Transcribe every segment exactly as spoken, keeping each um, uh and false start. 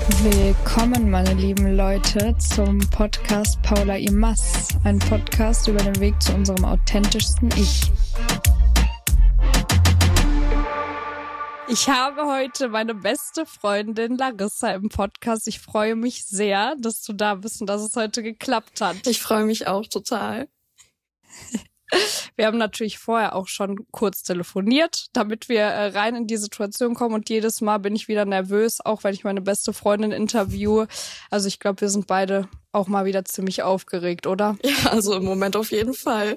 Willkommen, meine lieben Leute, zum Podcast Paula Imas, ein Podcast über den Weg zu unserem authentischsten Ich. Ich habe heute meine beste Freundin Larissa im Podcast. Ich freue mich sehr, dass du da bist und dass es heute geklappt hat. Ich freue mich auch total. Wir haben natürlich vorher auch schon kurz telefoniert, damit wir äh, rein in die Situation kommen. Und jedes Mal bin ich wieder nervös, auch wenn ich meine beste Freundin interviewe. Also ich glaube, wir sind beide auch mal wieder ziemlich aufgeregt, oder? Ja, also im Moment auf jeden Fall.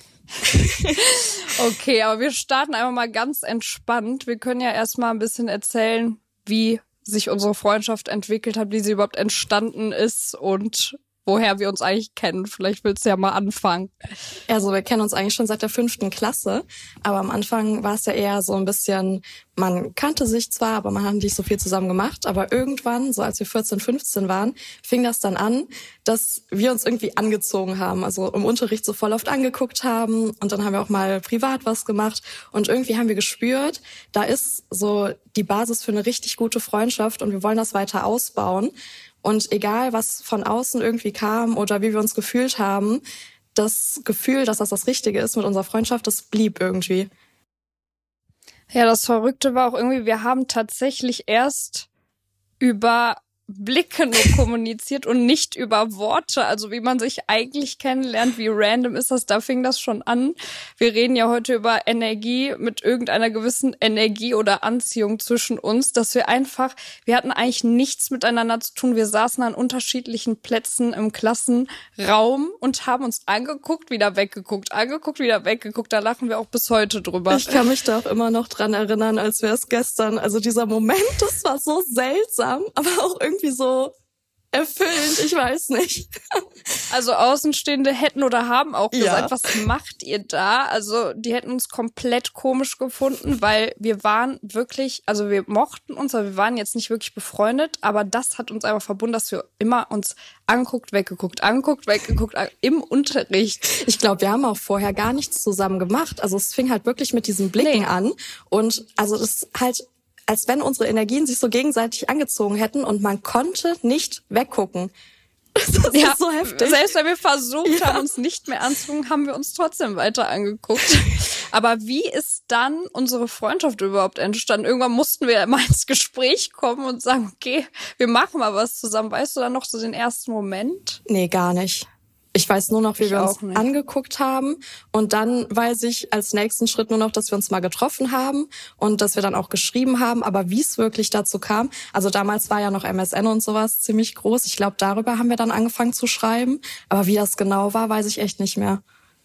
Okay, aber wir starten einfach mal ganz entspannt. Wir können ja erstmal ein bisschen erzählen, wie sich unsere Freundschaft entwickelt hat, wie sie überhaupt entstanden ist und woher wir uns eigentlich kennen. Vielleicht willst du ja mal anfangen. Also wir kennen uns eigentlich schon seit der fünften Klasse, aber am Anfang war es ja eher so ein bisschen, man kannte sich zwar, aber man hat nicht so viel zusammen gemacht, aber irgendwann, so als wir vierzehn, fünfzehn waren, fing das dann an, dass wir uns irgendwie angezogen haben, also im Unterricht so voll oft angeguckt haben und dann haben wir auch mal privat was gemacht und irgendwie haben wir gespürt, da ist so die Basis für eine richtig gute Freundschaft und wir wollen das weiter ausbauen. Und egal, was von außen irgendwie kam oder wie wir uns gefühlt haben, das Gefühl, dass das das Richtige ist mit unserer Freundschaft, das blieb irgendwie. Ja, das Verrückte war auch irgendwie, wir haben tatsächlich erst über Blicke nur kommuniziert und nicht über Worte. Also wie man sich eigentlich kennenlernt, wie random ist das, da fing das schon an. Wir reden ja heute über Energie mit irgendeiner gewissen Energie oder Anziehung zwischen uns, dass wir einfach, wir hatten eigentlich nichts miteinander zu tun. Wir saßen an unterschiedlichen Plätzen im Klassenraum und haben uns angeguckt, wieder weggeguckt, angeguckt, wieder weggeguckt. Da lachen wir auch bis heute drüber. Ich kann mich da auch immer noch dran erinnern, als wäre es gestern. Also dieser Moment, das war so seltsam, aber auch irgendwie wie so erfüllend, ich weiß nicht. Also Außenstehende hätten oder haben auch gesagt, Ja. Was macht ihr da? Also die hätten uns komplett komisch gefunden, weil wir waren wirklich, also wir mochten uns, aber wir waren jetzt nicht wirklich befreundet, aber das hat uns einfach verbunden, dass wir immer uns anguckt, weggeguckt, anguckt, weggeguckt, an- im Unterricht. Ich glaube, wir haben auch vorher gar nichts zusammen gemacht. Also es fing halt wirklich mit diesen Blicken Nee. an und also das halt als wenn unsere Energien sich so gegenseitig angezogen hätten und man konnte nicht weggucken. Das ist Ja, so heftig. Selbst wenn wir versucht Ja. haben, uns nicht mehr anzugucken, haben wir uns trotzdem weiter angeguckt. Aber wie ist dann unsere Freundschaft überhaupt entstanden? Irgendwann mussten wir mal ins Gespräch kommen und sagen, okay, wir machen mal was zusammen. Weißt du dann noch so den ersten Moment? Nee, gar nicht. Ich weiß nur noch, wie Ich wir auch uns nicht. angeguckt haben. Und dann weiß ich als nächsten Schritt nur noch, dass wir uns mal getroffen haben und dass wir dann auch geschrieben haben. Aber wie es wirklich dazu kam, also damals war ja noch M S N und sowas ziemlich groß. Ich glaube, darüber haben wir dann angefangen zu schreiben. Aber wie das genau war, weiß ich echt nicht mehr.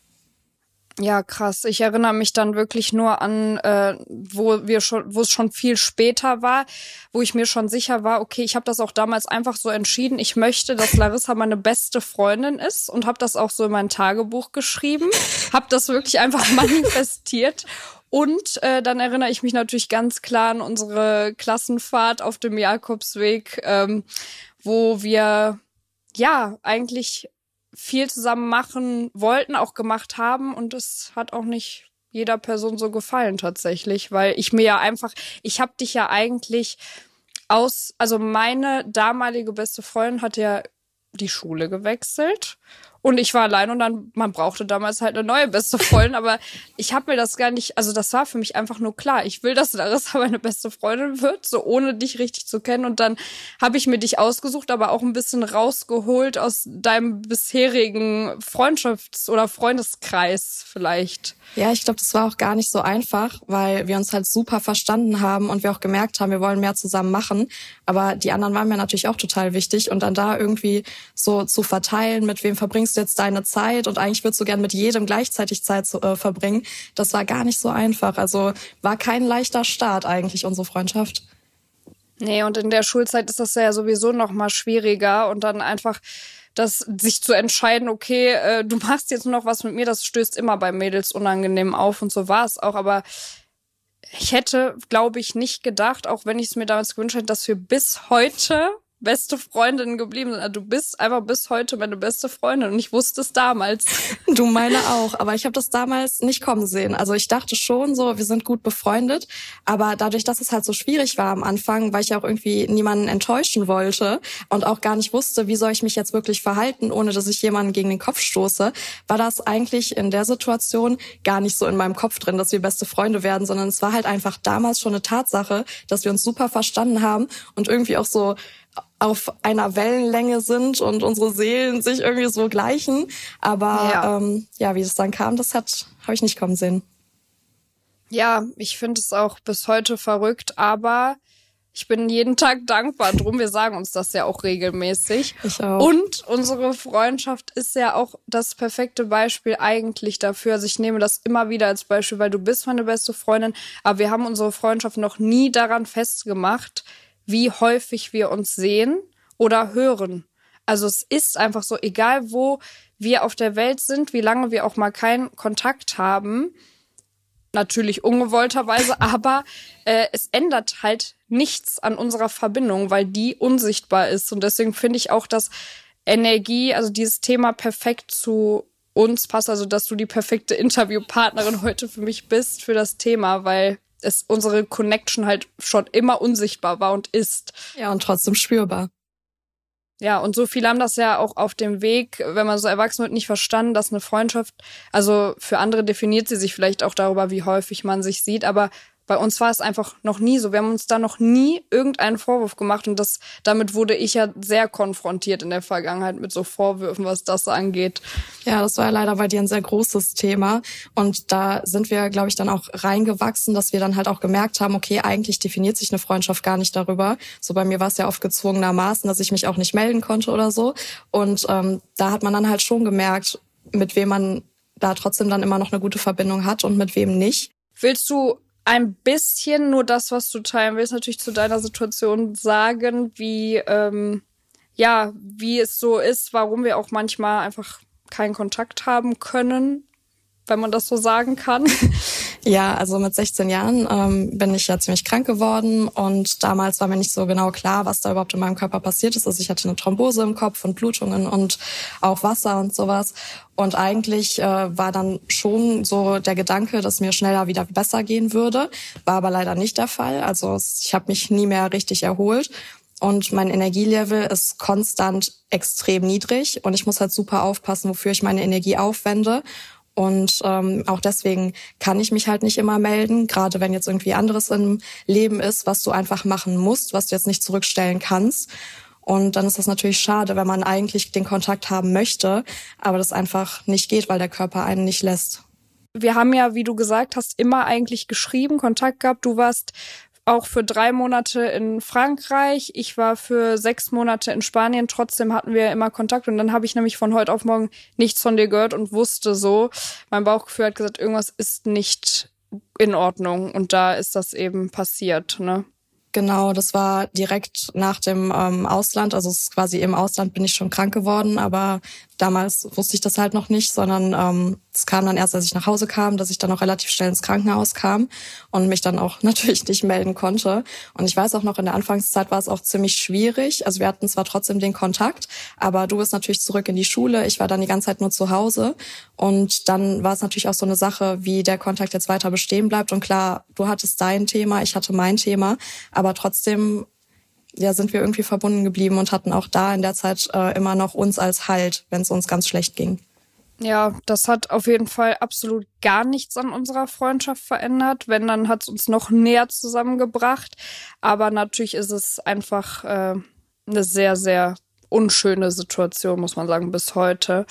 Ja, krass. Ich erinnere mich dann wirklich nur an, äh, wo wir schon, wo es schon viel später war, wo ich mir schon sicher war, okay, ich habe das auch damals einfach so entschieden. Ich möchte, dass Larissa meine beste Freundin ist und habe das auch so in mein Tagebuch geschrieben, habe das wirklich einfach manifestiert. Und äh, dann erinnere ich mich natürlich ganz klar an unsere Klassenfahrt auf dem Jakobsweg, ähm, wo wir ja eigentlich viel zusammen machen wollten, auch gemacht haben und es hat auch nicht jeder Person so gefallen tatsächlich, weil ich mir ja einfach, ich habe dich ja eigentlich aus, also meine damalige beste Freundin hat ja die Schule gewechselt und ich war allein und dann, man brauchte damals halt eine neue beste Freundin, aber ich habe mir das gar nicht, also das war für mich einfach nur klar, ich will, dass Larissa meine beste Freundin wird, so ohne dich richtig zu kennen und dann habe ich mir dich ausgesucht, aber auch ein bisschen rausgeholt aus deinem bisherigen Freundschafts- oder Freundeskreis vielleicht. Ja, ich glaube, das war auch gar nicht so einfach, weil wir uns halt super verstanden haben und wir auch gemerkt haben, wir wollen mehr zusammen machen. Aber die anderen waren mir natürlich auch total wichtig und dann da irgendwie so zu verteilen, mit wem verbringst du jetzt deine Zeit und eigentlich würdest du gern mit jedem gleichzeitig Zeit zu, äh, verbringen, das war gar nicht so einfach. Also war kein leichter Start eigentlich, unsere Freundschaft. Nee, und in der Schulzeit ist das ja sowieso noch mal schwieriger und dann einfach das sich zu entscheiden, okay, äh, du machst jetzt nur noch was mit mir, das stößt immer bei Mädels unangenehm auf und so war es auch, aber ich hätte, glaube ich, nicht gedacht, auch wenn ich es mir damals gewünscht hätte, dass wir bis heute beste Freundinnen geblieben sind. Also du bist einfach bis heute meine beste Freundin und ich wusste es damals. Du meine auch, aber ich habe das damals nicht kommen sehen. Also ich dachte schon so, wir sind gut befreundet, aber dadurch, dass es halt so schwierig war am Anfang, weil ich ja auch irgendwie niemanden enttäuschen wollte und auch gar nicht wusste, wie soll ich mich jetzt wirklich verhalten, ohne dass ich jemanden gegen den Kopf stoße, war das eigentlich in der Situation gar nicht so in meinem Kopf drin, dass wir beste Freunde werden, sondern es war halt einfach damals schon eine Tatsache, dass wir uns super verstanden haben und irgendwie auch so auf einer Wellenlänge sind und unsere Seelen sich irgendwie so gleichen. Aber ja, ähm, ja wie es dann kam, das hat habe ich nicht kommen sehen. Ja, ich finde es auch bis heute verrückt, aber ich bin jeden Tag dankbar drum. Wir sagen uns das ja auch regelmäßig. Ich auch. Und unsere Freundschaft ist ja auch das perfekte Beispiel eigentlich dafür. Also ich nehme das immer wieder als Beispiel, weil du bist meine beste Freundin, aber wir haben unsere Freundschaft noch nie daran festgemacht, wie häufig wir uns sehen oder hören. Also es ist einfach so, egal wo wir auf der Welt sind, wie lange wir auch mal keinen Kontakt haben, natürlich ungewollterweise, aber äh, es ändert halt nichts an unserer Verbindung, weil die unsichtbar ist. Und deswegen finde ich auch, dass Energie, also dieses Thema perfekt zu uns passt, also dass du die perfekte Interviewpartnerin heute für mich bist, für das Thema, weil es unsere Connection halt schon immer unsichtbar war und ist. Ja, und trotzdem spürbar. Ja, und so viele haben das ja auch auf dem Weg, wenn man so erwachsen wird, nicht verstanden, dass eine Freundschaft, also für andere definiert sie sich vielleicht auch darüber, wie häufig man sich sieht, aber bei uns war es einfach noch nie so. Wir haben uns da noch nie irgendeinen Vorwurf gemacht und das, damit wurde ich ja sehr konfrontiert in der Vergangenheit mit so Vorwürfen, was das angeht. Ja, das war ja leider bei dir ein sehr großes Thema und da sind wir, glaube ich, dann auch reingewachsen, dass wir dann halt auch gemerkt haben, okay, eigentlich definiert sich eine Freundschaft gar nicht darüber. So bei mir war es ja oft gezwungenermaßen, dass ich mich auch nicht melden konnte oder so und ähm, da hat man dann halt schon gemerkt, mit wem man da trotzdem dann immer noch eine gute Verbindung hat und mit wem nicht. Willst du ein bisschen nur das, was du teilen willst, natürlich zu deiner Situation sagen, wie ähm, ja, wie es so ist, warum wir auch manchmal einfach keinen Kontakt haben können, wenn man das so sagen kann. Ja, also mit sechzehn Jahren ähm, bin ich ja ziemlich krank geworden und damals war mir nicht so genau klar, was da überhaupt in meinem Körper passiert ist. Also ich hatte eine Thrombose im Kopf und Blutungen und auch Wasser und sowas. Und eigentlich äh, war dann schon so der Gedanke, dass mir schneller wieder besser gehen würde. War aber leider nicht der Fall. Also ich habe mich nie mehr richtig erholt. Und mein Energielevel ist konstant extrem niedrig. Und ich muss halt super aufpassen, wofür ich meine Energie aufwende. Und ähm, auch deswegen kann ich mich halt nicht immer melden, gerade wenn jetzt irgendwie anderes im Leben ist, was du einfach machen musst, was du jetzt nicht zurückstellen kannst. Und dann ist das natürlich schade, wenn man eigentlich den Kontakt haben möchte, aber das einfach nicht geht, weil der Körper einen nicht lässt. Wir haben ja, wie du gesagt hast, immer eigentlich geschrieben, Kontakt gehabt. Du warst auch für drei Monate in Frankreich. Ich war für sechs Monate in Spanien. Trotzdem hatten wir immer Kontakt. Und dann habe ich nämlich von heute auf morgen nichts von dir gehört und wusste so, mein Bauchgefühl hat gesagt, irgendwas ist nicht in Ordnung. Und da ist das eben passiert, ne? Genau, das war direkt nach dem ähm, Ausland. Also es ist quasi im Ausland bin ich schon krank geworden, aber damals wusste ich das halt noch nicht, sondern ähm, es kam dann erst, als ich nach Hause kam, dass ich dann auch relativ schnell ins Krankenhaus kam und mich dann auch natürlich nicht melden konnte. Und ich weiß auch noch, in der Anfangszeit war es auch ziemlich schwierig. Also wir hatten zwar trotzdem den Kontakt, aber du bist natürlich zurück in die Schule. Ich war dann die ganze Zeit nur zu Hause. Und dann war es natürlich auch so eine Sache, wie der Kontakt jetzt weiter bestehen bleibt. Und klar, du hattest dein Thema, ich hatte mein Thema, aber trotzdem ja, sind wir irgendwie verbunden geblieben und hatten auch da in der Zeit äh, immer noch uns als Halt, wenn es uns ganz schlecht ging. Ja, das hat auf jeden Fall absolut gar nichts an unserer Freundschaft verändert. Wenn, dann hat es uns noch näher zusammengebracht. Aber natürlich ist es einfach äh, eine sehr, sehr unschöne Situation, muss man sagen, bis heute.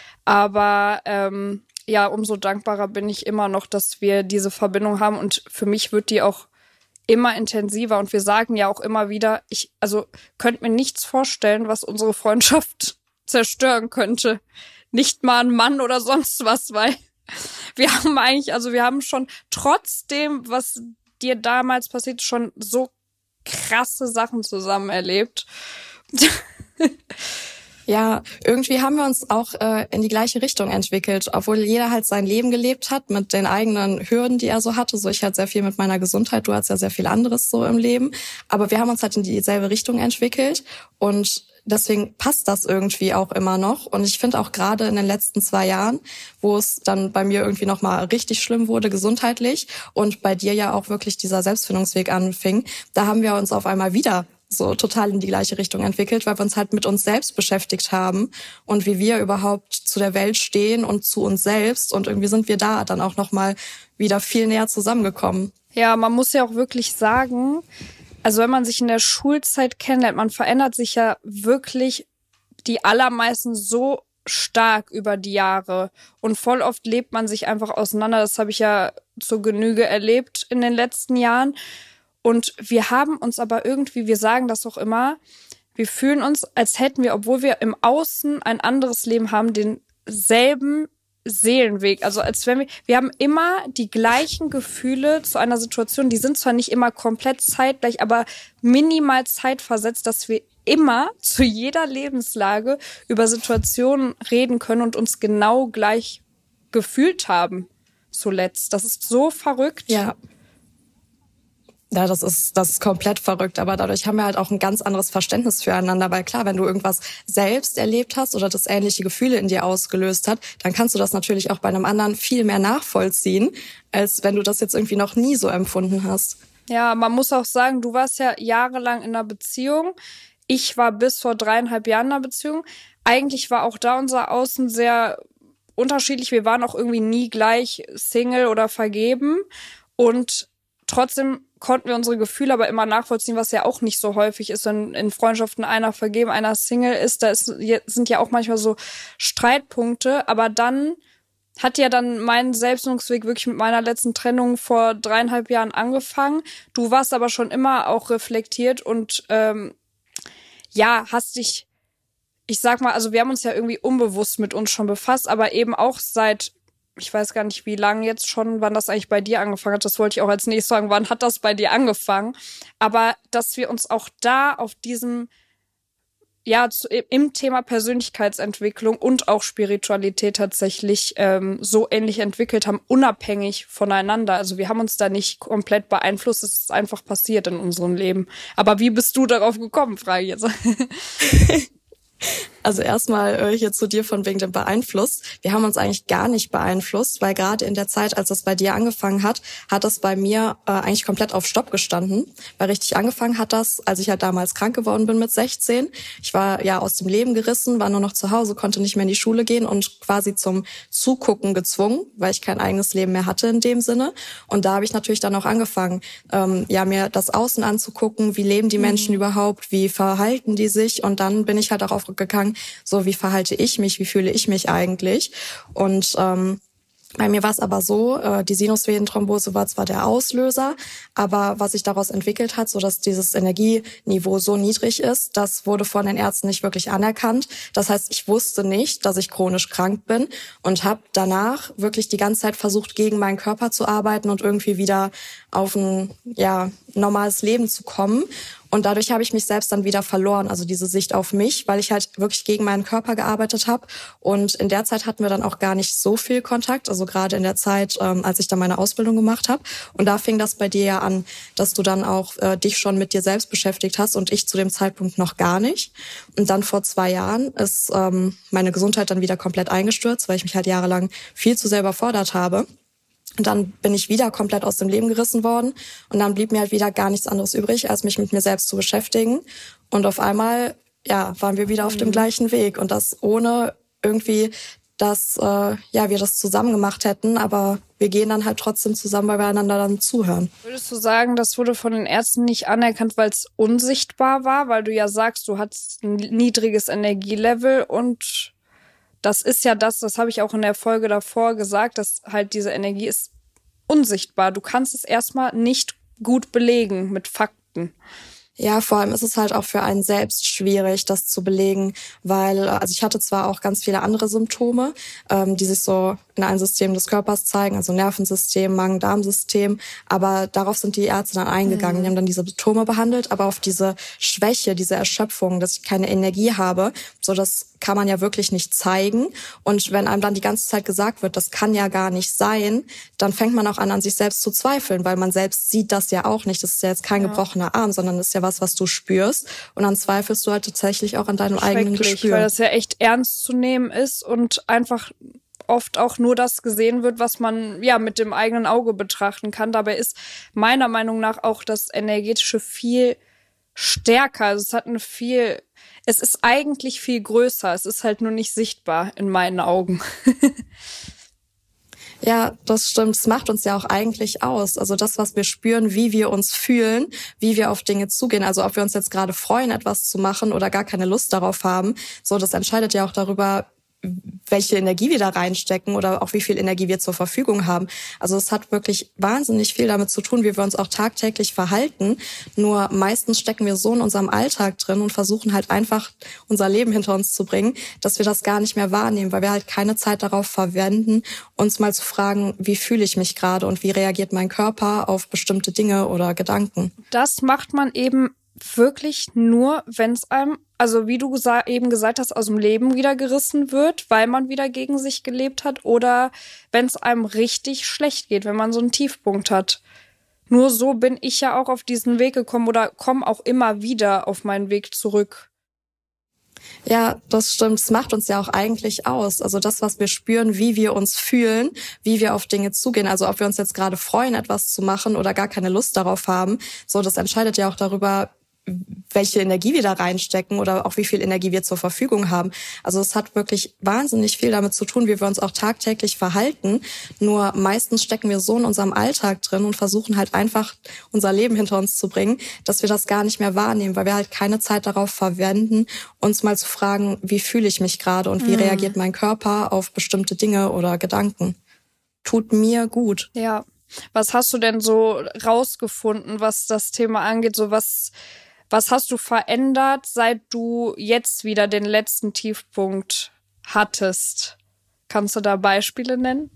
Aber ähm, ja, umso dankbarer bin ich immer noch, dass wir diese Verbindung haben. Und für mich wird die auch immer intensiver. Und wir sagen ja auch immer wieder, ich also könnte mir nichts vorstellen, was unsere Freundschaft zerstören könnte. Nicht mal ein Mann oder sonst was, weil wir haben eigentlich, also wir haben schon trotzdem, was dir damals passiert, schon so krasse Sachen zusammen erlebt. Ja, irgendwie haben wir uns auch äh, in die gleiche Richtung entwickelt, obwohl jeder halt sein Leben gelebt hat mit den eigenen Hürden, die er so hatte. So, ich hatte sehr viel mit meiner Gesundheit, du hattest ja sehr viel anderes so im Leben. Aber wir haben uns halt in dieselbe Richtung entwickelt und deswegen passt das irgendwie auch immer noch. Und ich finde auch gerade in den letzten zwei Jahren, wo es dann bei mir irgendwie nochmal richtig schlimm wurde gesundheitlich und bei dir ja auch wirklich dieser Selbstfindungsweg anfing, da haben wir uns auf einmal wieder so total in die gleiche Richtung entwickelt, weil wir uns halt mit uns selbst beschäftigt haben und wie wir überhaupt zu der Welt stehen und zu uns selbst. Und irgendwie sind wir da dann auch nochmal wieder viel näher zusammengekommen. Ja, man muss ja auch wirklich sagen, also wenn man sich in der Schulzeit kennenlernt, man verändert sich ja wirklich die allermeisten so stark über die Jahre. Und voll oft lebt man sich einfach auseinander. Das habe ich ja zur Genüge erlebt in den letzten Jahren. Und wir haben uns aber irgendwie, wir sagen das auch immer, wir fühlen uns, als hätten wir, obwohl wir im Außen ein anderes Leben haben, denselben Seelenweg. Also als wenn wir, wir haben immer die gleichen Gefühle zu einer Situation, die sind zwar nicht immer komplett zeitgleich, aber minimal zeitversetzt, dass wir immer zu jeder Lebenslage über Situationen reden können und uns genau gleich gefühlt haben zuletzt. Das ist so verrückt. Ja. Ja, das ist, das ist komplett verrückt, aber dadurch haben wir halt auch ein ganz anderes Verständnis füreinander, weil klar, wenn du irgendwas selbst erlebt hast oder das ähnliche Gefühle in dir ausgelöst hat, dann kannst du das natürlich auch bei einem anderen viel mehr nachvollziehen, als wenn du das jetzt irgendwie noch nie so empfunden hast. Ja, man muss auch sagen, du warst ja jahrelang in einer Beziehung. Ich war bis vor dreieinhalb Jahren in einer Beziehung. Eigentlich war auch da unser Außen sehr unterschiedlich. Wir waren auch irgendwie nie gleich Single oder vergeben und trotzdem konnten wir unsere Gefühle aber immer nachvollziehen, was ja auch nicht so häufig ist, wenn in Freundschaften einer vergeben, einer Single ist. Da ist, sind ja auch manchmal so Streitpunkte. Aber dann hat ja dann mein Selbstfindungsweg wirklich mit meiner letzten Trennung vor dreieinhalb Jahren angefangen. Du warst aber schon immer auch reflektiert und ähm, ja, hast dich, ich sag mal, also wir haben uns ja irgendwie unbewusst mit uns schon befasst, aber eben auch seit, ich weiß gar nicht, wie lange jetzt schon, wann das eigentlich bei dir angefangen hat. Das wollte ich auch als nächstes sagen. Wann hat das bei dir angefangen? Aber dass wir uns auch da auf diesem, ja, zu, im Thema Persönlichkeitsentwicklung und auch Spiritualität tatsächlich ähm, so ähnlich entwickelt haben, unabhängig voneinander. Also wir haben uns da nicht komplett beeinflusst. Es ist einfach passiert in unserem Leben. Aber wie bist du darauf gekommen, frage ich jetzt. Also erstmal äh, hier zu dir von wegen dem beeinflusst. Wir haben uns eigentlich gar nicht beeinflusst, weil gerade in der Zeit, als das bei dir angefangen hat, hat das bei mir äh, eigentlich komplett auf Stopp gestanden. Weil richtig angefangen hat das, als ich halt damals krank geworden bin mit sechzehn. Ich war ja aus dem Leben gerissen, war nur noch zu Hause, konnte nicht mehr in die Schule gehen und quasi zum Zugucken gezwungen, weil ich kein eigenes Leben mehr hatte in dem Sinne. Und da habe ich natürlich dann auch angefangen, ähm, ja mir das Außen anzugucken, wie leben die Menschen mhm. überhaupt, wie verhalten die sich. Und dann bin ich halt darauf gegangen, so, wie verhalte ich mich, wie fühle ich mich eigentlich? Und ähm, bei mir war es aber so, äh, die Sinusvenenthrombose war zwar der Auslöser, aber was sich daraus entwickelt hat, so dass dieses Energieniveau so niedrig ist, das wurde von den Ärzten nicht wirklich anerkannt. Das heißt, ich wusste nicht, dass ich chronisch krank bin und habe danach wirklich die ganze Zeit versucht, gegen meinen Körper zu arbeiten und irgendwie wieder auf ein ja normales Leben zu kommen. Und dadurch habe ich mich selbst dann wieder verloren, also diese Sicht auf mich, weil ich halt wirklich gegen meinen Körper gearbeitet habe. Und in der Zeit hatten wir dann auch gar nicht so viel Kontakt, also gerade in der Zeit, ähm, als ich dann meine Ausbildung gemacht habe. Und da fing das bei dir ja an, dass du dann auch äh, dich schon mit dir selbst beschäftigt hast und ich zu dem Zeitpunkt noch gar nicht. Und dann vor zwei Jahren ist ähm, meine Gesundheit dann wieder komplett eingestürzt, weil ich mich halt jahrelang viel zu sehr überfordert habe. Und dann bin ich wieder komplett aus dem Leben gerissen worden. Und dann blieb mir halt wieder gar nichts anderes übrig, als mich mit mir selbst zu beschäftigen. Und auf einmal, ja, waren wir wieder auf mhm. dem gleichen Weg. Und das ohne irgendwie, dass äh, ja wir das zusammen gemacht hätten. Aber wir gehen dann halt trotzdem zusammen, weil wir einander dann zuhören. Würdest du sagen, das wurde von den Ärzten nicht anerkannt, weil es unsichtbar war? Weil du ja sagst, du hattest ein niedriges Energielevel und das ist ja das, das habe ich auch in der Folge davor gesagt, dass halt diese Energie ist unsichtbar. Du kannst es erstmal nicht gut belegen mit Fakten. Ja, vor allem ist es halt auch für einen selbst schwierig, das zu belegen, weil, also ich hatte zwar auch ganz viele andere Symptome, ähm, die sich so in allen Systemen des Körpers zeigen, also Nervensystem, Magen-Darm-System. Aber darauf sind die Ärzte dann eingegangen. Mhm. Die haben dann diese Symptome behandelt, aber auf diese Schwäche, diese Erschöpfung, dass ich keine Energie habe, so das kann man ja wirklich nicht zeigen. Und wenn einem dann die ganze Zeit gesagt wird, das kann ja gar nicht sein, dann fängt man auch an, an sich selbst zu zweifeln, weil man selbst sieht das ja auch nicht. Das ist ja jetzt kein ja. gebrochener Arm, sondern das ist ja was, was du spürst. Und dann zweifelst du halt tatsächlich auch an deinem eigenen Gespür. Weil das ja echt ernst zu nehmen ist und einfach oft auch nur das gesehen wird, was man ja mit dem eigenen Auge betrachten kann. Dabei ist meiner Meinung nach auch das Energetische viel stärker. Also es hat eine viel, es ist eigentlich viel größer. Es ist halt nur nicht sichtbar in meinen Augen. Ja, das stimmt. Es macht uns ja auch eigentlich aus. Also das, was wir spüren, wie wir uns fühlen, wie wir auf Dinge zugehen. Also ob wir uns jetzt gerade freuen, etwas zu machen oder gar keine Lust darauf haben. So, das entscheidet ja auch darüber, welche Energie wir da reinstecken oder auch wie viel Energie wir zur Verfügung haben. Also es hat wirklich wahnsinnig viel damit zu tun, wie wir uns auch tagtäglich verhalten. Nur meistens stecken wir so in unserem Alltag drin und versuchen halt einfach unser Leben hinter uns zu bringen, dass wir das gar nicht mehr wahrnehmen, weil wir halt keine Zeit darauf verwenden, uns mal zu fragen, wie fühle ich mich gerade und wie reagiert mein Körper auf bestimmte Dinge oder Gedanken. Das macht man eben wirklich nur, wenn es einem, also wie du gesa- eben gesagt hast, aus dem Leben wieder gerissen wird, weil man wieder gegen sich gelebt hat, oder wenn es einem richtig schlecht geht, wenn man so einen Tiefpunkt hat. Nur so bin ich ja auch auf diesen Weg gekommen oder komme auch immer wieder auf meinen Weg zurück. Ja, das stimmt. Es macht uns ja auch eigentlich aus. Also das, was wir spüren, wie wir uns fühlen, wie wir auf Dinge zugehen. Also ob wir uns jetzt gerade freuen, etwas zu machen oder gar keine Lust darauf haben. So, das entscheidet ja auch darüber, welche Energie wir da reinstecken oder auch wie viel Energie wir zur Verfügung haben. Also es hat wirklich wahnsinnig viel damit zu tun, wie wir uns auch tagtäglich verhalten. Nur meistens stecken wir so in unserem Alltag drin und versuchen halt einfach unser Leben hinter uns zu bringen, dass wir das gar nicht mehr wahrnehmen, weil wir halt keine Zeit darauf verwenden, uns mal zu fragen, wie fühle ich mich gerade und wie mhm. reagiert mein Körper auf bestimmte Dinge oder Gedanken. Tut mir gut. Ja. Was hast du denn so rausgefunden, was das Thema angeht? So was Was hast du verändert, seit du jetzt wieder den letzten Tiefpunkt hattest? Kannst du da Beispiele nennen?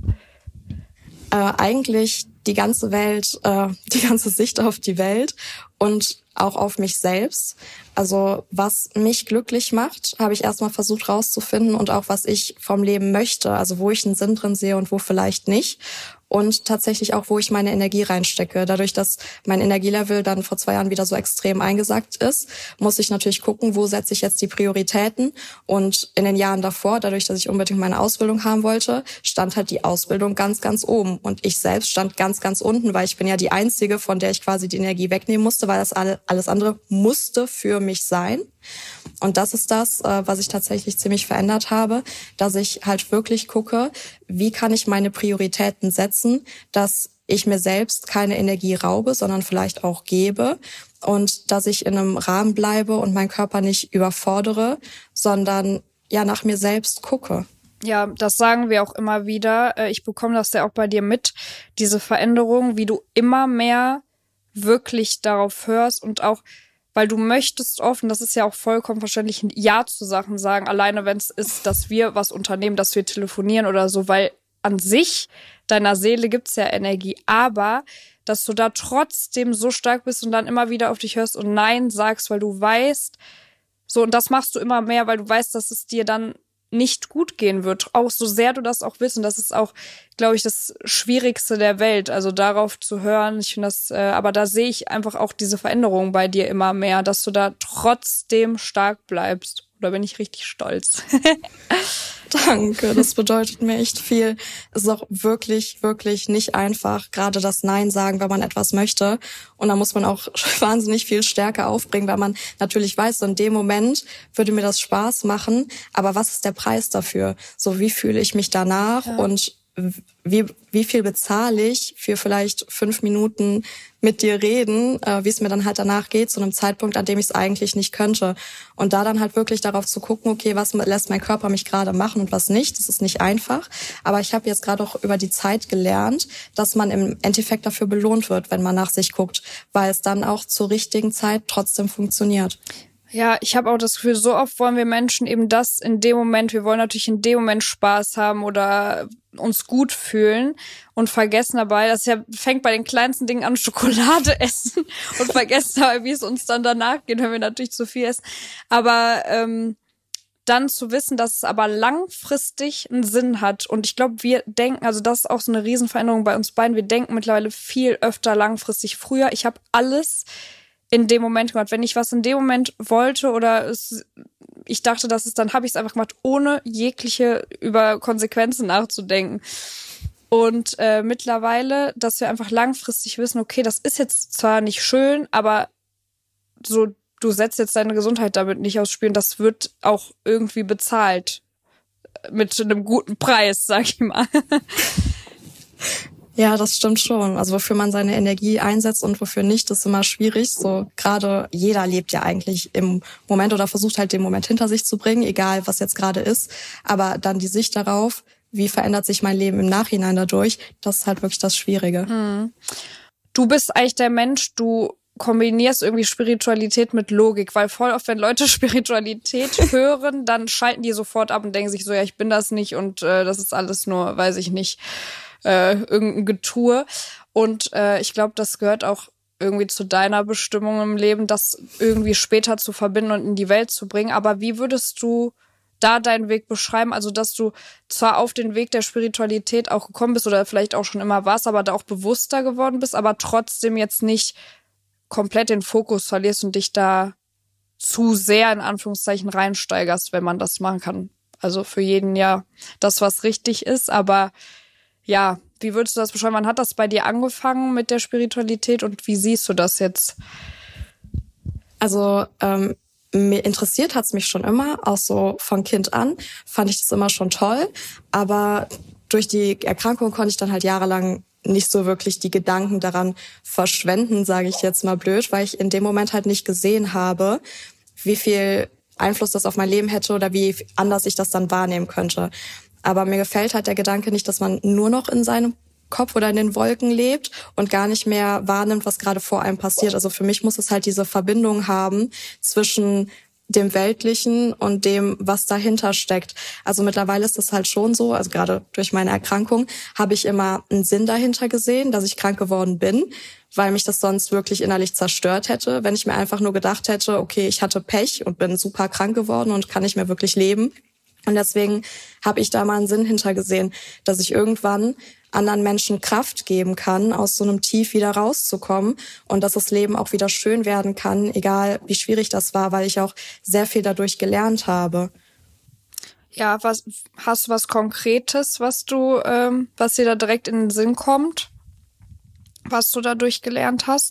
Äh, eigentlich die ganze Welt, äh, die ganze Sicht auf die Welt und auch auf mich selbst. Also was mich glücklich macht, habe ich erstmal versucht rauszufinden, und auch was ich vom Leben möchte, also wo ich einen Sinn drin sehe und wo vielleicht nicht. Und tatsächlich auch, wo ich meine Energie reinstecke. Dadurch, dass mein Energielevel dann vor zwei Jahren wieder so extrem eingesackt ist, muss ich natürlich gucken, wo setze ich jetzt die Prioritäten. Und in den Jahren davor, dadurch, dass ich unbedingt meine Ausbildung haben wollte, stand halt die Ausbildung ganz, ganz oben. Und ich selbst stand ganz, ganz unten, weil ich bin ja die Einzige, von der ich quasi die Energie wegnehmen musste, weil das alle, alles andere musste für mich sein. Und das ist das, was ich tatsächlich ziemlich verändert habe, dass ich halt wirklich gucke, wie kann ich meine Prioritäten setzen, dass ich mir selbst keine Energie raube, sondern vielleicht auch gebe, und dass ich in einem Rahmen bleibe und meinen Körper nicht überfordere, sondern ja nach mir selbst gucke. Ja, das sagen wir auch immer wieder. Ich bekomme das ja auch bei dir mit, diese Veränderung, wie du immer mehr wirklich darauf hörst und auch, weil du möchtest oft, und das ist ja auch vollkommen verständlich, ein Ja zu Sachen sagen, alleine wenn es ist, dass wir was unternehmen, dass wir telefonieren oder so, weil an sich deiner Seele gibt's ja Energie, aber dass du da trotzdem so stark bist und dann immer wieder auf dich hörst und Nein sagst, weil du weißt, so, und das machst du immer mehr, weil du weißt, dass es dir dann nicht gut gehen wird, auch so sehr du das auch willst. Und das ist auch, glaube ich, das Schwierigste der Welt, also darauf zu hören. Ich finde das, äh, aber da sehe ich einfach auch diese Veränderung bei dir immer mehr, dass du da trotzdem stark bleibst. Da bin ich richtig stolz. Danke, das bedeutet mir echt viel. Es ist auch wirklich, wirklich nicht einfach, gerade das Nein sagen, wenn man etwas möchte. Und da muss man auch wahnsinnig viel Stärke aufbringen, weil man natürlich weiß, so in dem Moment würde mir das Spaß machen, aber was ist der Preis dafür? So, wie fühle ich mich danach? Ja. Und wie wie viel bezahle ich für vielleicht fünf Minuten mit dir reden, äh, wie es mir dann halt danach geht, zu einem Zeitpunkt, an dem ich es eigentlich nicht könnte. Und da dann halt wirklich darauf zu gucken, okay, was lässt mein Körper mich gerade machen und was nicht. Das ist nicht einfach. Aber ich habe jetzt gerade auch über die Zeit gelernt, dass man im Endeffekt dafür belohnt wird, wenn man nach sich guckt, weil es dann auch zur richtigen Zeit trotzdem funktioniert. Ja, ich habe auch das Gefühl, so oft wollen wir Menschen eben das in dem Moment, wir wollen natürlich in dem Moment Spaß haben oder uns gut fühlen und vergessen dabei, das ja fängt bei den kleinsten Dingen an, Schokolade essen und vergessen dabei, wie es uns dann danach geht, wenn wir natürlich zu viel essen. Aber ähm, dann zu wissen, dass es aber langfristig einen Sinn hat. Und ich glaube, wir denken, also das ist auch so eine Riesenveränderung bei uns beiden, wir denken mittlerweile viel öfter langfristig. Früher, ich habe alles in dem Moment gemacht. Wenn ich was in dem Moment wollte oder es, ich dachte, dass es, dann habe ich es einfach gemacht, ohne jegliche über Konsequenzen nachzudenken. Und äh, mittlerweile, dass wir einfach langfristig wissen, okay, das ist jetzt zwar nicht schön, aber so, du setzt jetzt deine Gesundheit damit nicht aufs Spiel und das wird auch irgendwie bezahlt. Mit einem guten Preis, sag ich mal. Ja, das stimmt schon. Also wofür man seine Energie einsetzt und wofür nicht, ist immer schwierig. So gerade jeder lebt ja eigentlich im Moment oder versucht halt den Moment hinter sich zu bringen, egal was jetzt gerade ist. Aber dann die Sicht darauf, wie verändert sich mein Leben im Nachhinein dadurch, das ist halt wirklich das Schwierige. Mhm. Du bist eigentlich der Mensch, du kombinierst irgendwie Spiritualität mit Logik, weil voll oft, wenn Leute Spiritualität hören, dann schalten die sofort ab und denken sich so, ja, ich bin das nicht und äh, das ist alles nur, weiß ich nicht, äh, irgendein Getue. Und äh, ich glaube, das gehört auch irgendwie zu deiner Bestimmung im Leben, das irgendwie später zu verbinden und in die Welt zu bringen. Aber wie würdest du da deinen Weg beschreiben? Also, dass du zwar auf den Weg der Spiritualität auch gekommen bist oder vielleicht auch schon immer warst, aber da auch bewusster geworden bist, aber trotzdem jetzt nicht komplett den Fokus verlierst und dich da zu sehr in Anführungszeichen reinsteigerst, wenn man das machen kann. Also für jeden ja das, was richtig ist, aber ja, wie würdest du das beschreiben? Wann hat das bei dir angefangen mit der Spiritualität und wie siehst du das jetzt? Also ähm, mir interessiert hat's mich schon immer, auch so von Kind an, fand ich das immer schon toll, aber durch die Erkrankung konnte ich dann halt jahrelang nicht so wirklich die Gedanken daran verschwenden, sage ich jetzt mal blöd, weil ich in dem Moment halt nicht gesehen habe, wie viel Einfluss das auf mein Leben hätte oder wie anders ich das dann wahrnehmen könnte. Aber mir gefällt halt der Gedanke nicht, dass man nur noch in seinem Kopf oder in den Wolken lebt und gar nicht mehr wahrnimmt, was gerade vor einem passiert. Also für mich muss es halt diese Verbindung haben zwischen dem Weltlichen und dem, was dahinter steckt. Also mittlerweile ist das halt schon so, also gerade durch meine Erkrankung habe ich immer einen Sinn dahinter gesehen, dass ich krank geworden bin, weil mich das sonst wirklich innerlich zerstört hätte, wenn ich mir einfach nur gedacht hätte, okay, ich hatte Pech und bin super krank geworden und kann nicht mehr wirklich leben. Und deswegen habe ich da mal einen Sinn hintergesehen, dass ich irgendwann anderen Menschen Kraft geben kann, aus so einem Tief wieder rauszukommen und dass das Leben auch wieder schön werden kann, egal wie schwierig das war, weil ich auch sehr viel dadurch gelernt habe. Ja, was hast du was Konkretes, was du, ähm, was dir da direkt in den Sinn kommt, was du dadurch gelernt hast?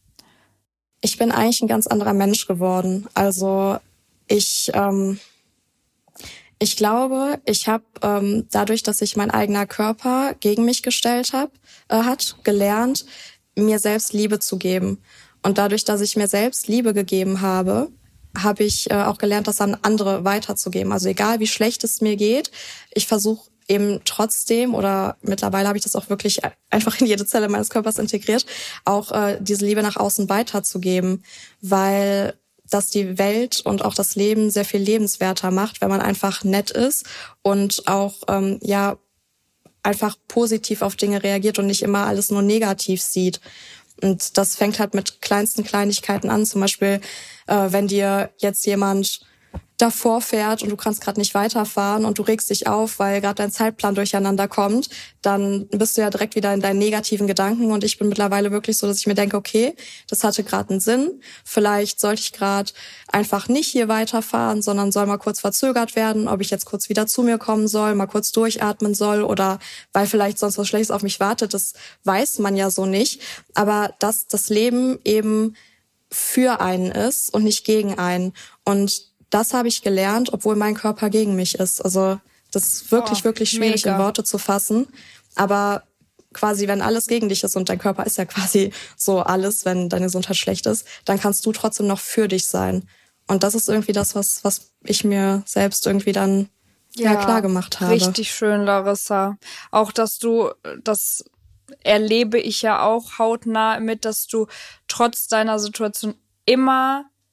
Ich bin eigentlich ein ganz anderer Mensch geworden. Also ich ähm, Ich glaube, ich habe ähm, dadurch, dass sich mein eigener Körper gegen mich gestellt hab, äh, hat, gelernt, mir selbst Liebe zu geben. Und dadurch, dass ich mir selbst Liebe gegeben habe, habe ich äh, auch gelernt, das an andere weiterzugeben. Also egal, wie schlecht es mir geht, ich versuche eben trotzdem, oder mittlerweile habe ich das auch wirklich einfach in jede Zelle meines Körpers integriert, auch äh, diese Liebe nach außen weiterzugeben, weil dass die Welt und auch das Leben sehr viel lebenswerter macht, wenn man einfach nett ist und auch ähm, ja einfach positiv auf Dinge reagiert und nicht immer alles nur negativ sieht. Und das fängt halt mit kleinsten Kleinigkeiten an. Zum Beispiel, äh, wenn dir jetzt jemand davor fährt und du kannst gerade nicht weiterfahren und du regst dich auf, weil gerade dein Zeitplan durcheinander kommt, dann bist du ja direkt wieder in deinen negativen Gedanken. Und ich bin mittlerweile wirklich so, dass ich mir denke, okay, das hatte gerade einen Sinn. Vielleicht sollte ich gerade einfach nicht hier weiterfahren, sondern soll mal kurz verzögert werden, ob ich jetzt kurz wieder zu mir kommen soll, mal kurz durchatmen soll oder weil vielleicht sonst was Schlechtes auf mich wartet. Das weiß man ja so nicht. Aber dass das Leben eben für einen ist und nicht gegen einen. Und das habe ich gelernt, obwohl mein Körper gegen mich ist. Also das ist wirklich, oh, wirklich schwierig mega in Worte zu fassen. Aber quasi, wenn alles gegen dich ist und dein Körper ist ja quasi so alles, wenn deine Gesundheit schlecht ist, dann kannst du trotzdem noch für dich sein. Und das ist irgendwie das, was was ich mir selbst irgendwie dann ja, ja klar gemacht habe. Richtig schön, Larissa. Auch, dass du, das erlebe ich ja auch hautnah mit, dass du trotz deiner Situation immer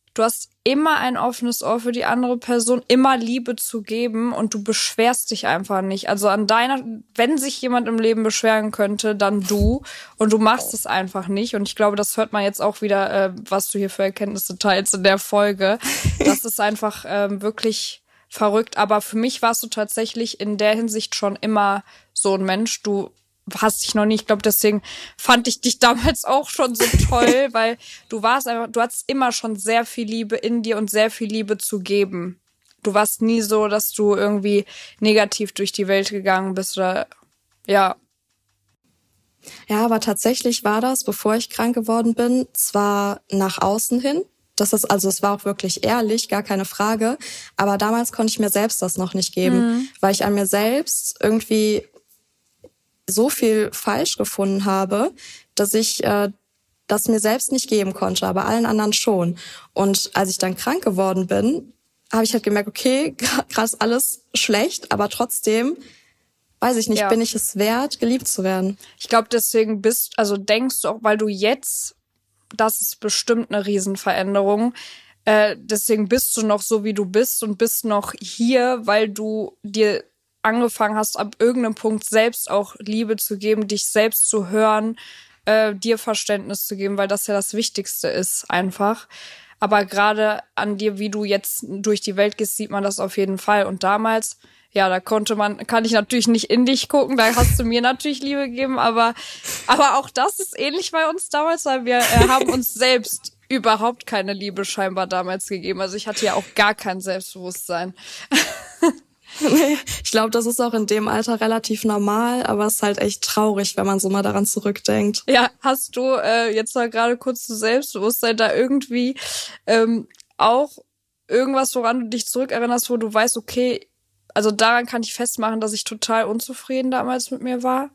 du hast immer ein offenes Ohr für die andere Person, immer Liebe zu geben und du beschwerst dich einfach nicht. Also an deiner, wenn sich jemand im Leben beschweren könnte, dann du. Und du machst es einfach nicht. Und ich glaube, das hört man jetzt auch wieder, äh, was du hier für Erkenntnisse teilst in der Folge. Das ist einfach ähm, wirklich verrückt. Aber für mich warst du tatsächlich in der Hinsicht schon immer so ein Mensch. Du hast dich noch nie, ich glaube, deswegen fand ich dich damals auch schon so toll, weil du warst einfach, du hattest immer schon sehr viel Liebe in dir und sehr viel Liebe zu geben. Du warst nie so, dass du irgendwie negativ durch die Welt gegangen bist oder, ja. Ja, aber tatsächlich war das, bevor ich krank geworden bin, zwar nach außen hin. Das ist, also es war auch wirklich ehrlich, gar keine Frage. Aber damals konnte ich mir selbst das noch nicht geben, mhm. weil ich an mir selbst irgendwie so viel falsch gefunden habe, dass ich äh, das mir selbst nicht geben konnte, aber allen anderen schon. Und als ich dann krank geworden bin, habe ich halt gemerkt, okay, gerade ist alles schlecht, aber trotzdem, weiß ich nicht, ja. bin ich es wert, geliebt zu werden. Ich glaube, deswegen bist, also denkst du auch, weil du jetzt, das ist bestimmt eine Riesenveränderung, äh, deswegen bist du noch so, wie du bist und bist noch hier, weil du dir angefangen hast, ab irgendeinem Punkt selbst auch Liebe zu geben, dich selbst zu hören, äh, dir Verständnis zu geben, weil das ja das Wichtigste ist einfach. Aber gerade an dir, wie du jetzt durch die Welt gehst, sieht man das auf jeden Fall. Und damals, ja, da konnte man, kann ich natürlich nicht in dich gucken, da hast du mir natürlich Liebe gegeben, aber, aber auch das ist ähnlich bei uns damals, weil wir äh, haben uns selbst überhaupt keine Liebe scheinbar damals gegeben. Also ich hatte ja auch gar kein Selbstbewusstsein. Nee, ich glaube, das ist auch in dem Alter relativ normal, aber es ist halt echt traurig, wenn man so mal daran zurückdenkt. Ja, hast du äh, jetzt mal gerade kurz zu Selbstbewusstsein da irgendwie ähm, auch irgendwas, woran du dich zurückerinnerst, wo du weißt, okay, also daran kann ich festmachen, dass ich total unzufrieden damals mit mir war?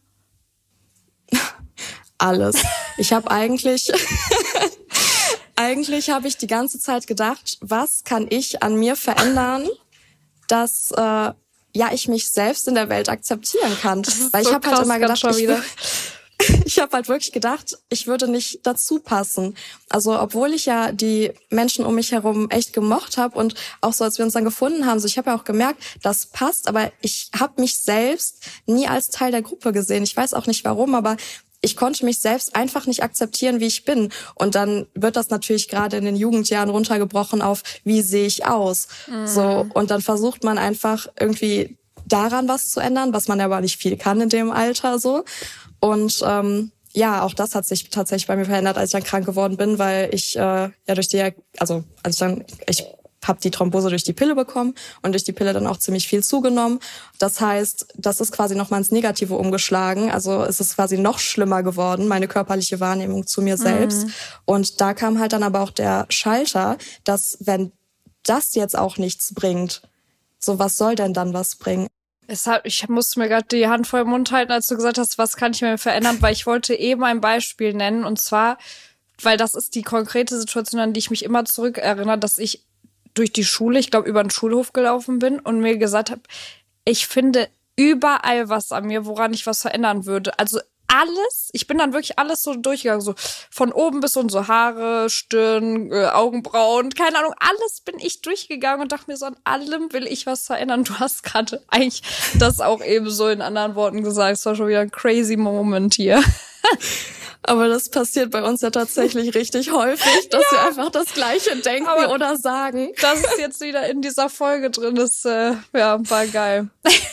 Alles. Ich habe eigentlich... eigentlich habe ich die ganze Zeit gedacht, was kann ich an mir verändern, dass äh, ja ich mich selbst in der Welt akzeptieren kann. Weil ich so habe halt immer gedacht, ich, ich habe halt wirklich gedacht, ich würde nicht dazu passen. Also obwohl ich ja die Menschen um mich herum echt gemocht habe und auch so, als wir uns dann gefunden haben, so ich habe ja auch gemerkt, das passt, aber ich habe mich selbst nie als Teil der Gruppe gesehen. Ich weiß auch nicht warum, aber ich konnte mich selbst einfach nicht akzeptieren, wie ich bin. Und dann wird das natürlich gerade in den Jugendjahren runtergebrochen auf, wie sehe ich aus? Mhm. So, und dann versucht man einfach irgendwie daran was zu ändern, was man aber nicht viel kann in dem Alter so. Und ähm, ja, auch das hat sich tatsächlich bei mir verändert, als ich dann krank geworden bin, weil ich äh, ja durch die, also als ich dann, ich habe die Thrombose durch die Pille bekommen und durch die Pille dann auch ziemlich viel zugenommen. Das heißt, das ist quasi noch mal ins Negative umgeschlagen. Also es ist quasi noch schlimmer geworden, meine körperliche Wahrnehmung zu mir selbst. Mhm. Und da kam halt dann aber auch der Schalter, dass wenn das jetzt auch nichts bringt, so was soll denn dann was bringen? Es hat, ich musste mir gerade die Hand vor den Mund halten, als du gesagt hast, was kann ich mir verändern, weil ich wollte eben ein Beispiel nennen. Und zwar, weil das ist die konkrete Situation, an die ich mich immer zurückerinnere, dass ich durch die Schule, ich glaube, über den Schulhof gelaufen bin und mir gesagt habe, ich finde überall was an mir, woran ich was verändern würde. Also alles, ich bin dann wirklich alles so durchgegangen, so von oben bis unten, so Haare, Stirn, äh, Augenbrauen, keine Ahnung, alles bin ich durchgegangen und dachte mir so, an allem will ich was verändern. Du hast gerade eigentlich das auch eben so in anderen Worten gesagt. Es war schon wieder ein crazy Moment hier. Aber das passiert bei uns ja tatsächlich richtig häufig, dass ja. wir einfach das Gleiche denken aber oder sagen. Das ist jetzt wieder in dieser Folge drin, das äh, ja, war geil.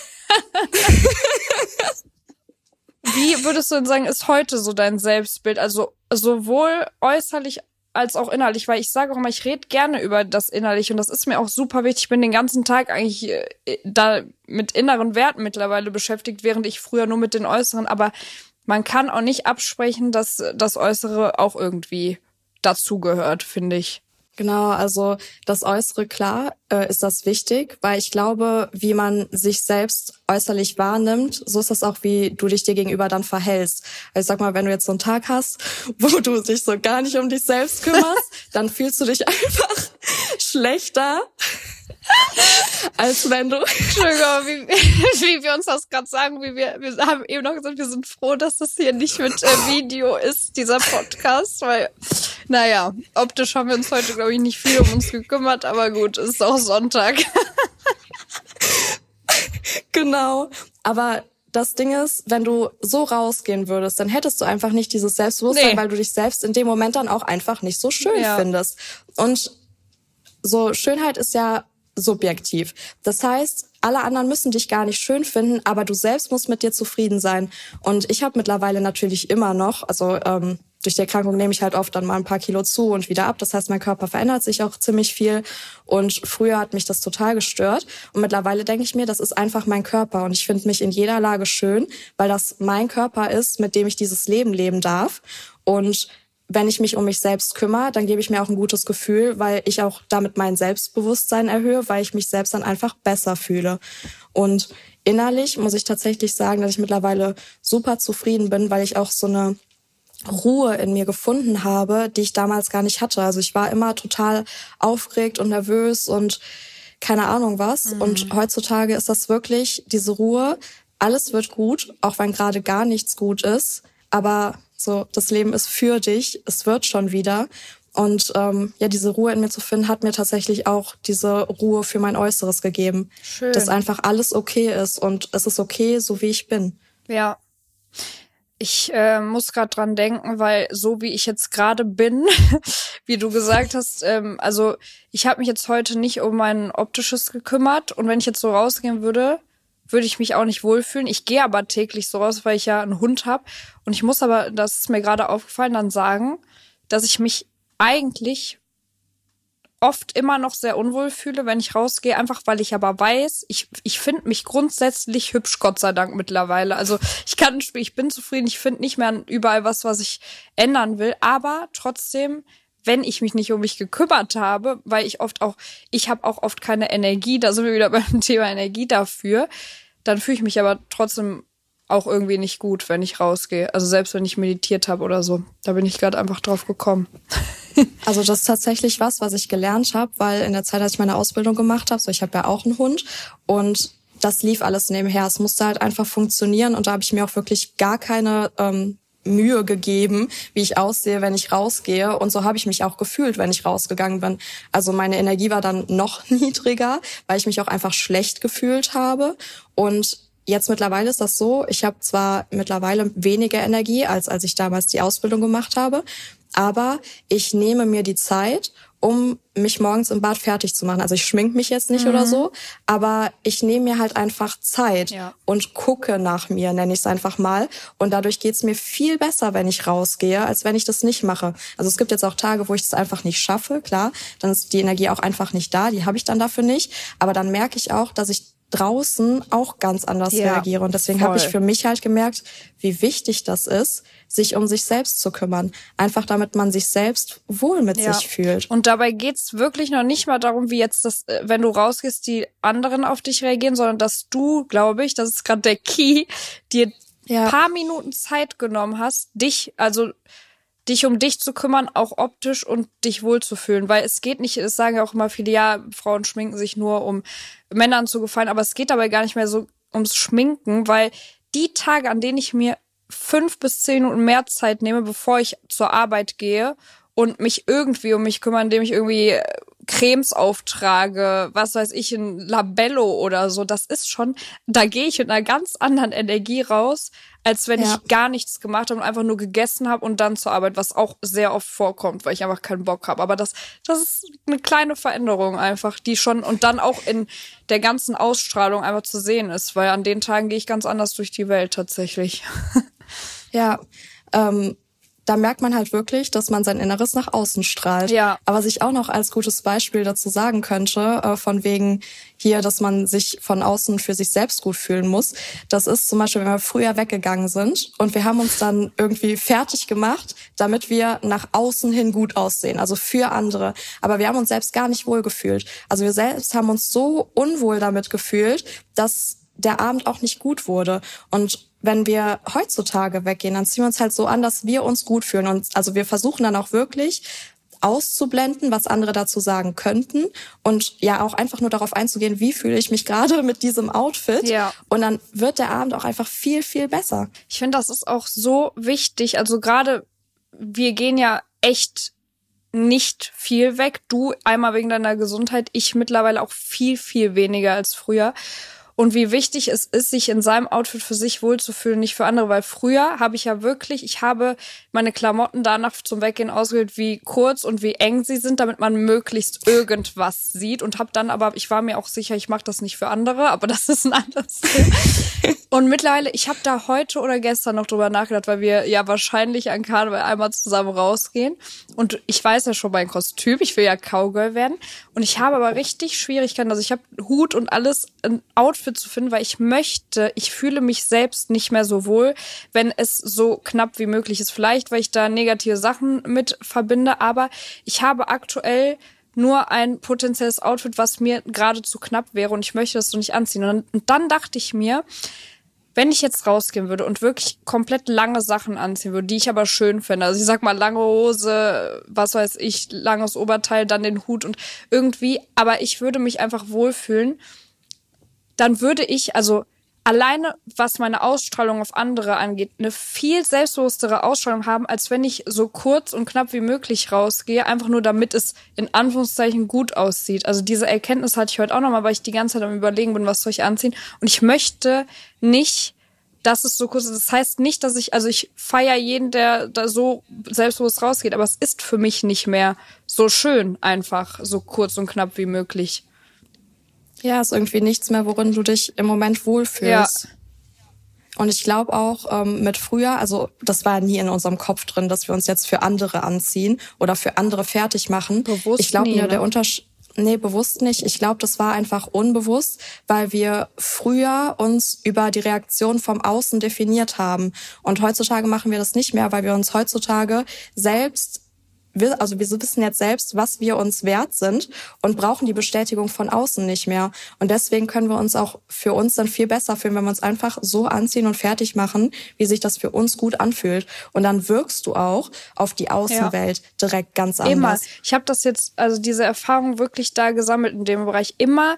Wie würdest du denn sagen, ist heute so dein Selbstbild? Also sowohl äußerlich als auch innerlich, weil ich sage auch immer, ich rede gerne über das Innerliche und das ist mir auch super wichtig. Ich bin den ganzen Tag eigentlich äh, da mit inneren Werten mittlerweile beschäftigt, während ich früher nur mit den äußeren, aber man kann auch nicht absprechen, dass das Äußere auch irgendwie dazugehört, finde ich. Genau, also das Äußere, klar, äh, ist das wichtig, weil ich glaube, wie man sich selbst äußerlich wahrnimmt, so ist das auch, wie du dich dir gegenüber dann verhältst. Also ich sag mal, wenn du jetzt so einen Tag hast, wo du dich so gar nicht um dich selbst kümmerst, dann fühlst du dich einfach schlechter, als wenn du... Entschuldigung, wie, wie wir uns das gerade sagen, wie wir, wir haben eben noch gesagt, wir sind froh, dass das hier nicht mit äh, Video ist, dieser Podcast, weil Naja, optisch haben wir uns heute, glaube ich, nicht viel um uns gekümmert, aber gut, es ist auch Sonntag. Genau, aber das Ding ist, wenn du so rausgehen würdest, dann hättest du einfach nicht dieses Selbstbewusstsein, nee. weil du dich selbst in dem Moment dann auch einfach nicht so schön ja. findest. Und so Schönheit ist ja subjektiv. Das heißt, alle anderen müssen dich gar nicht schön finden, aber du selbst musst mit dir zufrieden sein. Und ich habe mittlerweile natürlich immer noch, also ähm, durch die Erkrankung nehme ich halt oft dann mal ein paar Kilo zu und wieder ab. Das heißt, mein Körper verändert sich auch ziemlich viel. Und früher hat mich das total gestört. Und mittlerweile denke ich mir, das ist einfach mein Körper. Und ich finde mich in jeder Lage schön, weil das mein Körper ist, mit dem ich dieses Leben leben darf. Und wenn ich mich um mich selbst kümmere, dann gebe ich mir auch ein gutes Gefühl, weil ich auch damit mein Selbstbewusstsein erhöhe, weil ich mich selbst dann einfach besser fühle. Und innerlich muss ich tatsächlich sagen, dass ich mittlerweile super zufrieden bin, weil ich auch so eine Ruhe in mir gefunden habe, die ich damals gar nicht hatte. Also ich war immer total aufgeregt und nervös und keine Ahnung was. Mhm. Und heutzutage ist das wirklich diese Ruhe. Alles wird gut, auch wenn gerade gar nichts gut ist. Aber so, das Leben ist für dich. Es wird schon wieder. Und ähm, ja, diese Ruhe in mir zu finden, hat mir tatsächlich auch diese Ruhe für mein Äußeres gegeben. Schön. Dass einfach alles okay ist und es ist okay, so wie ich bin. Ja. Ich äh, muss gerade dran denken, weil so wie ich jetzt gerade bin, wie du gesagt hast, ähm, also ich habe mich jetzt heute nicht um mein Optisches gekümmert und wenn ich jetzt so rausgehen würde, würde ich mich auch nicht wohlfühlen. Ich gehe aber täglich so raus, weil ich ja einen Hund habe und ich muss aber, das ist mir gerade aufgefallen, dann sagen, dass ich mich eigentlich oft immer noch sehr unwohl fühle, wenn ich rausgehe, einfach weil ich aber weiß, ich ich finde mich grundsätzlich hübsch, Gott sei Dank mittlerweile. Also ich kann, ich bin zufrieden, ich finde nicht mehr überall was, was ich ändern will, aber trotzdem, wenn ich mich nicht um mich gekümmert habe, weil ich oft auch, ich habe auch oft keine Energie, da sind wir wieder beim Thema Energie dafür, dann fühle ich mich aber trotzdem auch irgendwie nicht gut, wenn ich rausgehe. Also selbst wenn ich meditiert habe oder so. Da bin ich gerade einfach drauf gekommen. Also das ist tatsächlich was, was ich gelernt habe, weil in der Zeit, als ich meine Ausbildung gemacht habe, so ich habe ja auch einen Hund und das lief alles nebenher. Es musste halt einfach funktionieren und da habe ich mir auch wirklich gar keine ähm, Mühe gegeben, wie ich aussehe, wenn ich rausgehe. Und so habe ich mich auch gefühlt, wenn ich rausgegangen bin. Also meine Energie war dann noch niedriger, weil ich mich auch einfach schlecht gefühlt habe. Und jetzt mittlerweile ist das so, ich habe zwar mittlerweile weniger Energie, als als ich damals die Ausbildung gemacht habe, aber ich nehme mir die Zeit, um mich morgens im Bad fertig zu machen. Also ich schmink mich jetzt nicht mhm. oder so, aber ich nehme mir halt einfach Zeit ja. und gucke nach mir, nenne ich es einfach mal. Und dadurch geht's mir viel besser, wenn ich rausgehe, als wenn ich das nicht mache. Also es gibt jetzt auch Tage, wo ich das einfach nicht schaffe, klar, dann ist die Energie auch einfach nicht da, die habe ich dann dafür nicht. Aber dann merke ich auch, dass ich draußen auch ganz anders ja, reagiere. Und deswegen habe ich für mich halt gemerkt, wie wichtig das ist, sich um sich selbst zu kümmern. Einfach damit man sich selbst wohl mit ja. sich fühlt. Und dabei geht's wirklich noch nicht mal darum, wie jetzt das, wenn du rausgehst, die anderen auf dich reagieren, sondern dass du, glaube ich, das ist gerade der Key, dir ja. paar Minuten Zeit genommen hast, dich, also dich um dich zu kümmern, auch optisch und dich wohlzufühlen. Weil es geht nicht, es sagen ja auch immer viele, ja, Frauen schminken sich nur, um Männern zu gefallen, aber es geht dabei gar nicht mehr so ums Schminken, weil die Tage, an denen ich mir fünf bis zehn Minuten mehr Zeit nehme, bevor ich zur Arbeit gehe und mich irgendwie um mich kümmere, indem ich irgendwie Cremes auftrage, was weiß ich, ein Labello oder so, das ist schon, da gehe ich mit einer ganz anderen Energie raus, als wenn ja. ich gar nichts gemacht habe und einfach nur gegessen habe und dann zur Arbeit, was auch sehr oft vorkommt, weil ich einfach keinen Bock habe. Aber das, das ist eine kleine Veränderung einfach, die schon und dann auch in der ganzen Ausstrahlung einfach zu sehen ist, weil an den Tagen gehe ich ganz anders durch die Welt tatsächlich. Ja, ähm, da merkt man halt wirklich, dass man sein Inneres nach außen strahlt. Ja. Aber was ich auch noch als gutes Beispiel dazu sagen könnte, äh, von wegen hier, dass man sich von außen für sich selbst gut fühlen muss, das ist zum Beispiel, wenn wir früher weggegangen sind und wir haben uns dann irgendwie fertig gemacht, damit wir nach außen hin gut aussehen, also für andere. Aber wir haben uns selbst gar nicht wohl gefühlt. Also wir selbst haben uns so unwohl damit gefühlt, dass der Abend auch nicht gut wurde. Und wenn wir heutzutage weggehen, dann ziehen wir uns halt so an, dass wir uns gut fühlen. Und also wir versuchen dann auch wirklich auszublenden, was andere dazu sagen könnten und ja auch einfach nur darauf einzugehen, wie fühle ich mich gerade mit diesem Outfit. Ja. Und dann wird der Abend auch einfach viel, viel besser. Ich finde, das ist auch so wichtig. Also gerade wir gehen ja echt nicht viel weg. Du einmal wegen deiner Gesundheit, ich mittlerweile auch viel, viel weniger als früher. Und wie wichtig es ist, sich in seinem Outfit für sich wohlzufühlen, nicht für andere. Weil früher habe ich ja wirklich, ich habe meine Klamotten danach zum Weggehen ausgewählt, wie kurz und wie eng sie sind, damit man möglichst irgendwas sieht. Und habe dann aber, ich war mir auch sicher, ich mache das nicht für andere, aber das ist ein anderes Thema. Und mittlerweile, ich habe da heute oder gestern noch drüber nachgedacht, weil wir ja wahrscheinlich an Karneval einmal zusammen rausgehen. Und ich weiß ja schon mein Kostüm, ich will ja Cowgirl werden. Und ich habe aber richtig Schwierigkeiten, also ich habe Hut und alles, ein Outfit zu finden, weil ich möchte, ich fühle mich selbst nicht mehr so wohl, wenn es so knapp wie möglich ist. Vielleicht, weil ich da negative Sachen mit verbinde, aber ich habe aktuell nur ein potenzielles Outfit, was mir gerade zu knapp wäre und ich möchte das so nicht anziehen. Und dann, und dann dachte ich mir, wenn ich jetzt rausgehen würde und wirklich komplett lange Sachen anziehen würde, die ich aber schön finde, also ich sag mal lange Hose, was weiß ich, langes Oberteil, dann den Hut und irgendwie, aber ich würde mich einfach wohlfühlen, dann würde ich, also alleine, was meine Ausstrahlung auf andere angeht, eine viel selbstbewusstere Ausstrahlung haben, als wenn ich so kurz und knapp wie möglich rausgehe, einfach nur damit es in Anführungszeichen gut aussieht. Also diese Erkenntnis hatte ich heute auch nochmal, weil ich die ganze Zeit am Überlegen bin, was soll ich anziehen. Und ich möchte nicht, dass es so kurz ist. Das heißt nicht, dass ich, also ich feiere jeden, der da so selbstbewusst rausgeht, aber es ist für mich nicht mehr so schön, einfach so kurz und knapp wie möglich. Ja, ist irgendwie nichts mehr, worin du dich im Moment wohlfühlst. Ja. Und ich glaube auch ähm, mit früher, also das war nie in unserem Kopf drin, dass wir uns jetzt für andere anziehen oder für andere fertig machen. Bewusst ich glaube nie, nur ne? der Unterschied, nee, bewusst nicht. Ich glaube, das war einfach unbewusst, weil wir früher uns über die Reaktion vom Außen definiert haben. Und heutzutage machen wir das nicht mehr, weil wir uns heutzutage selbst Wir, also wir wissen jetzt selbst, was wir uns wert sind und brauchen die Bestätigung von außen nicht mehr. Und deswegen können wir uns auch für uns dann viel besser fühlen, wenn wir uns einfach so anziehen und fertig machen, wie sich das für uns gut anfühlt. Und dann wirkst du auch auf die Außenwelt ja. direkt ganz anders. Immer. Ich habe das jetzt, also diese Erfahrung wirklich da gesammelt in dem Bereich. Immer,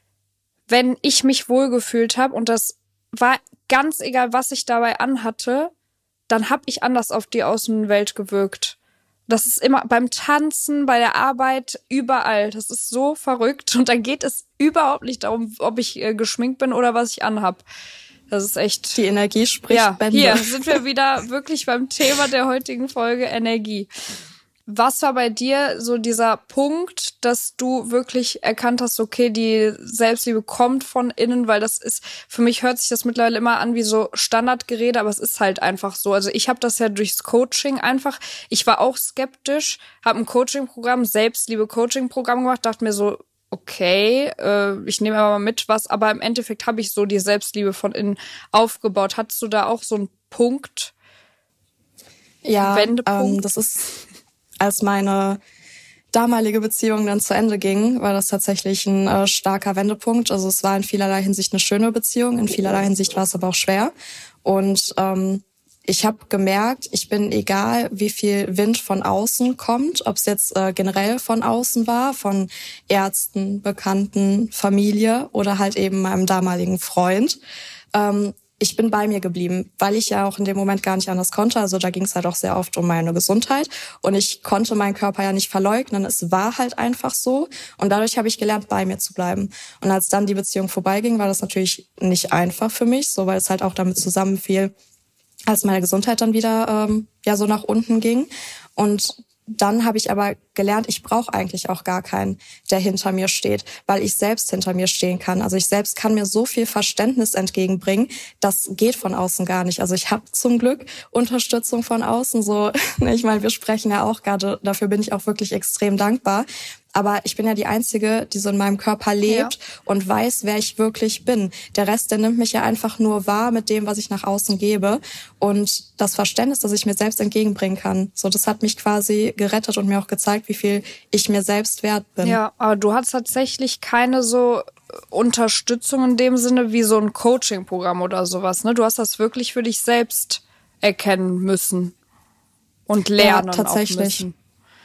wenn ich mich wohlgefühlt habe und das war ganz egal, was ich dabei anhatte, dann habe ich anders auf die Außenwelt gewirkt. Das ist immer beim Tanzen, bei der Arbeit, überall. Das ist so verrückt. Und dann geht es überhaupt nicht darum, ob ich äh, geschminkt bin oder was ich anhab. Das ist echt... Die Energie spricht ja, Bände. Hier sind wir wieder wirklich beim Thema der heutigen Folge, Energie. Was war bei dir so dieser Punkt, dass du wirklich erkannt hast, okay, die Selbstliebe kommt von innen, weil das ist, für mich hört sich das mittlerweile immer an wie so Standardgerede, aber es ist halt einfach so. Also ich habe das ja durchs Coaching einfach, ich war auch skeptisch, habe ein Coaching-Programm, Selbstliebe-Coaching-Programm gemacht, dachte mir so, okay, äh, ich nehme aber mal mit was, aber im Endeffekt habe ich so die Selbstliebe von innen aufgebaut. Hattest du da auch so einen Punkt? Ja, Wendepunkt? Ähm, das ist... Als meine damalige Beziehung dann zu Ende ging, war das tatsächlich ein äh, starker Wendepunkt. Also es war in vielerlei Hinsicht eine schöne Beziehung, in vielerlei Hinsicht war es aber auch schwer. Und ähm, ich habe gemerkt, ich bin, egal wie viel Wind von außen kommt, ob es jetzt äh, generell von außen war, von Ärzten, Bekannten, Familie oder halt eben meinem damaligen Freund, ähm, ich bin bei mir geblieben, weil ich ja auch in dem Moment gar nicht anders konnte. Also da ging es halt auch sehr oft um meine Gesundheit. Und ich konnte meinen Körper ja nicht verleugnen. Es war halt einfach so. Und dadurch habe ich gelernt, bei mir zu bleiben. Und als dann die Beziehung vorbeiging, war das natürlich nicht einfach für mich, so weil es halt auch damit zusammenfiel, als meine Gesundheit dann wieder ähm, ja so nach unten ging. Und dann habe ich aber gelernt, ich brauche eigentlich auch gar keinen, der hinter mir steht, weil ich selbst hinter mir stehen kann. Also ich selbst kann mir so viel Verständnis entgegenbringen, das geht von außen gar nicht. Also ich habe zum Glück Unterstützung von außen. So, ich meine, wir sprechen ja auch gerade, dafür bin ich auch wirklich extrem dankbar. Aber ich bin ja die Einzige, die so in meinem Körper lebt ja. und weiß, wer ich wirklich bin. Der Rest, der nimmt mich ja einfach nur wahr mit dem, was ich nach außen gebe. Und das Verständnis, das ich mir selbst entgegenbringen kann, so das hat mich quasi gerettet und mir auch gezeigt, wie viel ich mir selbst wert bin. Ja, aber du hast tatsächlich keine so Unterstützung in dem Sinne wie so ein Coaching-Programm oder sowas, ne? Du hast das wirklich für dich selbst erkennen müssen und lernen ja, tatsächlich. auch müssen.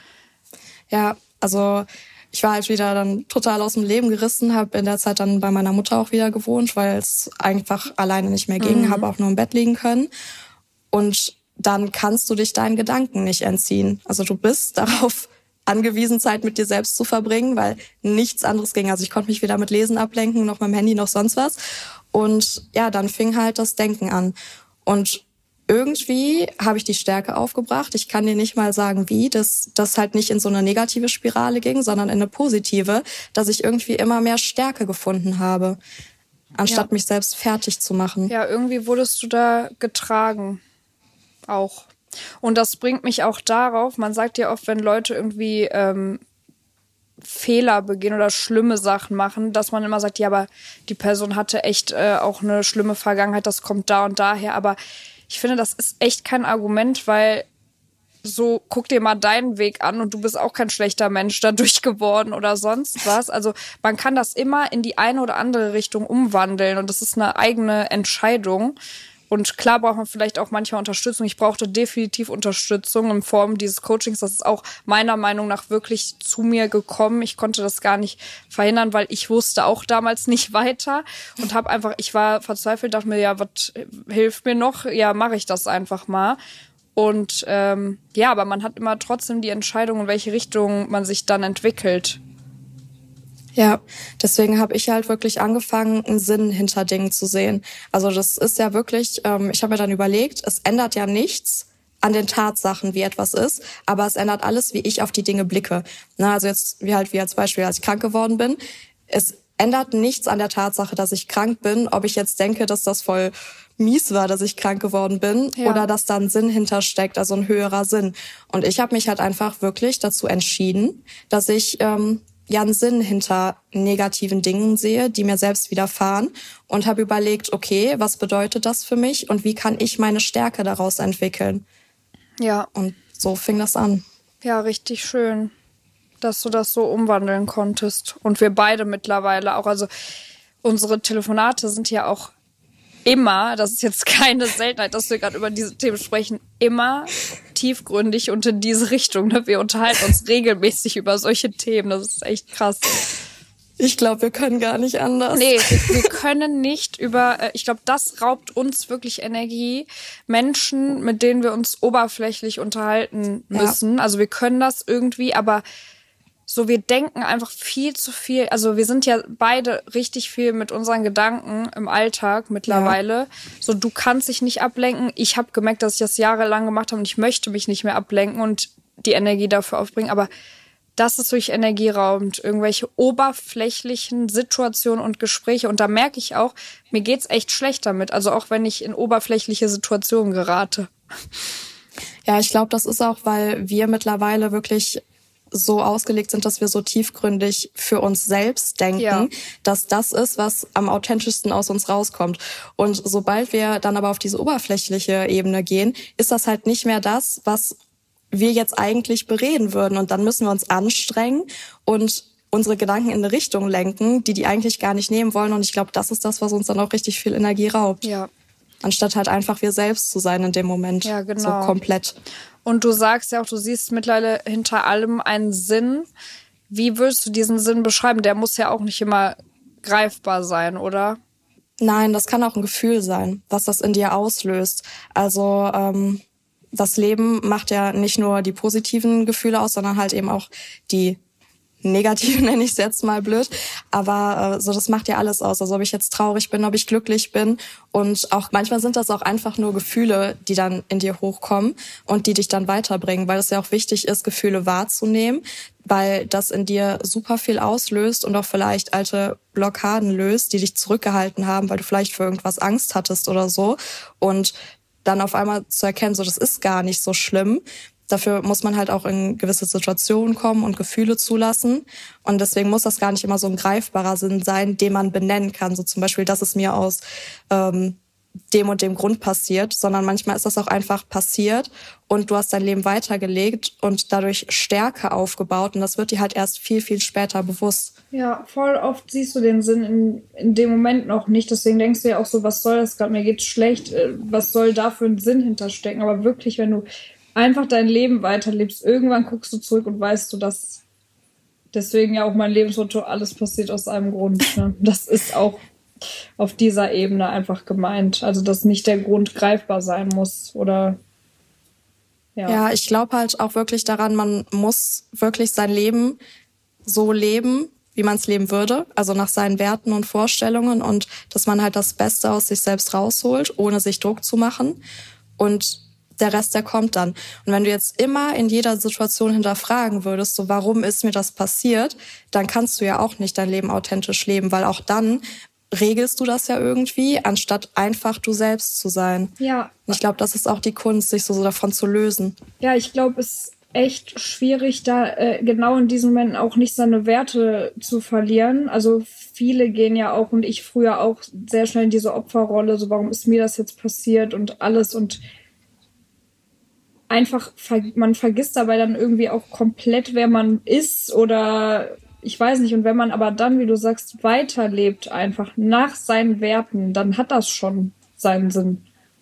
Ja, also ich war halt wieder dann total aus dem Leben gerissen, habe in der Zeit dann bei meiner Mutter auch wieder gewohnt, weil es einfach alleine nicht mehr ging, mhm. habe auch nur im Bett liegen können. Und dann kannst du dich deinen Gedanken nicht entziehen. Also du bist darauf angewiesen, Zeit mit dir selbst zu verbringen, weil nichts anderes ging. Also ich konnte mich weder mit Lesen ablenken, noch mit dem Handy, noch sonst was. Und ja, dann fing halt das Denken an. Und irgendwie habe ich die Stärke aufgebracht. Ich kann dir nicht mal sagen, wie, dass das halt nicht in so eine negative Spirale ging, sondern in eine positive, dass ich irgendwie immer mehr Stärke gefunden habe, anstatt ja. mich selbst fertig zu machen. Ja, irgendwie wurdest du da getragen. Auch. Und das bringt mich auch darauf, man sagt ja oft, wenn Leute irgendwie ähm, Fehler begehen oder schlimme Sachen machen, dass man immer sagt, ja, aber die Person hatte echt äh, auch eine schlimme Vergangenheit, das kommt da und daher. Aber ich finde, das ist echt kein Argument, weil so, guck dir mal deinen Weg an und du bist auch kein schlechter Mensch dadurch geworden oder sonst was. Also man kann das immer in die eine oder andere Richtung umwandeln und das ist eine eigene Entscheidung. Und klar braucht man vielleicht auch manchmal Unterstützung. Ich brauchte definitiv Unterstützung in Form dieses Coachings. Das ist auch meiner Meinung nach wirklich zu mir gekommen. Ich konnte das gar nicht verhindern, weil ich wusste auch damals nicht weiter und habe einfach, ich war verzweifelt, dachte mir, ja, was hilft mir noch? Ja, mache ich das einfach mal. Und ähm, ja, aber man hat immer trotzdem die Entscheidung, in welche Richtung man sich dann entwickelt. Ja, deswegen habe ich halt wirklich angefangen, einen Sinn hinter Dingen zu sehen. Also das ist ja wirklich, ähm, ich habe mir dann überlegt, es ändert ja nichts an den Tatsachen, wie etwas ist, aber es ändert alles, wie ich auf die Dinge blicke. Na, also jetzt, wie halt wie als Beispiel, als ich krank geworden bin, es ändert nichts an der Tatsache, dass ich krank bin, ob ich jetzt denke, dass das voll mies war, dass ich krank geworden bin, ja. oder dass da ein Sinn hintersteckt, also ein höherer Sinn. Und ich habe mich halt einfach wirklich dazu entschieden, dass ich ähm, ja einen Sinn hinter negativen Dingen sehe, die mir selbst widerfahren und habe überlegt, okay, was bedeutet das für mich und wie kann ich meine Stärke daraus entwickeln? Ja. Und so fing das an. Ja, richtig schön, dass du das so umwandeln konntest. Und wir beide mittlerweile auch. Also unsere Telefonate sind ja auch immer, das ist jetzt keine Seltenheit, dass wir gerade über diese Themen sprechen, immer tiefgründig und in diese Richtung. Ne? Wir unterhalten uns regelmäßig über solche Themen. Das ist echt krass. Ich glaube, wir können gar nicht anders. Nee, wir, wir können nicht über, äh, ich glaube, das raubt uns wirklich Energie. Menschen, mit denen wir uns oberflächlich unterhalten müssen. Ja. Also wir können das irgendwie, aber so, wir denken einfach viel zu viel. Also wir sind ja beide richtig viel mit unseren Gedanken im Alltag mittlerweile. Ja. So, du kannst dich nicht ablenken. Ich habe gemerkt, dass ich das jahrelang gemacht habe und ich möchte mich nicht mehr ablenken und die Energie dafür aufbringen. Aber das ist wirklich energieraubend. Irgendwelche oberflächlichen Situationen und Gespräche. Und da merke ich auch, mir geht's echt schlecht damit. Also auch wenn ich in oberflächliche Situationen gerate. Ja, ich glaube, das ist auch, weil wir mittlerweile wirklich so ausgelegt sind, dass wir so tiefgründig für uns selbst denken, ja. dass das ist, was am authentischsten aus uns rauskommt. Und sobald wir dann aber auf diese oberflächliche Ebene gehen, ist das halt nicht mehr das, was wir jetzt eigentlich bereden würden. Und dann müssen wir uns anstrengen und unsere Gedanken in eine Richtung lenken, die die eigentlich gar nicht nehmen wollen. Und ich glaube, das ist das, was uns dann auch richtig viel Energie raubt. Ja. Anstatt halt einfach wir selbst zu sein in dem Moment. Ja, genau. So komplett. Und du sagst ja auch, du siehst mittlerweile hinter allem einen Sinn. Wie würdest du diesen Sinn beschreiben? Der muss ja auch nicht immer greifbar sein, oder? Nein, das kann auch ein Gefühl sein, was das in dir auslöst. Also ähm, das Leben macht ja nicht nur die positiven Gefühle aus, sondern halt eben auch die negativen, nenne ich es jetzt mal blöd. Aber äh, so, das macht ja alles aus. Also ob ich jetzt traurig bin, ob ich glücklich bin. Und auch manchmal sind das auch einfach nur Gefühle, die dann in dir hochkommen und die dich dann weiterbringen. Weil es ja auch wichtig ist, Gefühle wahrzunehmen, weil das in dir super viel auslöst und auch vielleicht alte Blockaden löst, die dich zurückgehalten haben, weil du vielleicht für irgendwas Angst hattest oder so. Und dann auf einmal zu erkennen, so das ist gar nicht so schlimm. Dafür muss man halt auch in gewisse Situationen kommen und Gefühle zulassen. Und deswegen muss das gar nicht immer so ein greifbarer Sinn sein, den man benennen kann. So zum Beispiel, dass es mir aus ähm, dem und dem Grund passiert, sondern manchmal ist das auch einfach passiert und du hast dein Leben weitergelegt und dadurch Stärke aufgebaut. Und das wird dir halt erst viel, viel später bewusst. Ja, voll oft siehst du den Sinn in, in dem Moment noch nicht. Deswegen denkst du ja auch so, was soll das gerade? Mir geht's schlecht. Was soll da für ein Sinn hinterstecken? Aber wirklich, wenn du einfach dein Leben weiterlebst, irgendwann guckst du zurück und weißt du, dass deswegen ja auch mein Lebensmotto, alles passiert aus einem Grund. Ne? Das ist auch auf dieser Ebene einfach gemeint. Also, dass nicht der Grund greifbar sein muss oder Ja, ja ich glaube halt auch wirklich daran, man muss wirklich sein Leben so leben, wie man es leben würde, also nach seinen Werten und Vorstellungen und dass man halt das Beste aus sich selbst rausholt, ohne sich Druck zu machen und der Rest, der kommt dann. Und wenn du jetzt immer in jeder Situation hinterfragen würdest, so warum ist mir das passiert, dann kannst du ja auch nicht dein Leben authentisch leben, weil auch dann regelst du das ja irgendwie, anstatt einfach du selbst zu sein. Ja. Und ich glaube, das ist auch die Kunst, sich so davon zu lösen. Ja, ich glaube, es ist echt schwierig, da äh, genau in diesem Moment auch nicht seine Werte zu verlieren. Also viele gehen ja auch, und ich früher auch, sehr schnell in diese Opferrolle, so warum ist mir das jetzt passiert und alles, und einfach, man vergisst dabei dann irgendwie auch komplett, wer man ist, oder ich weiß nicht. Und wenn man aber dann, wie du sagst, weiterlebt einfach nach seinen Werten, dann hat das schon seinen Sinn.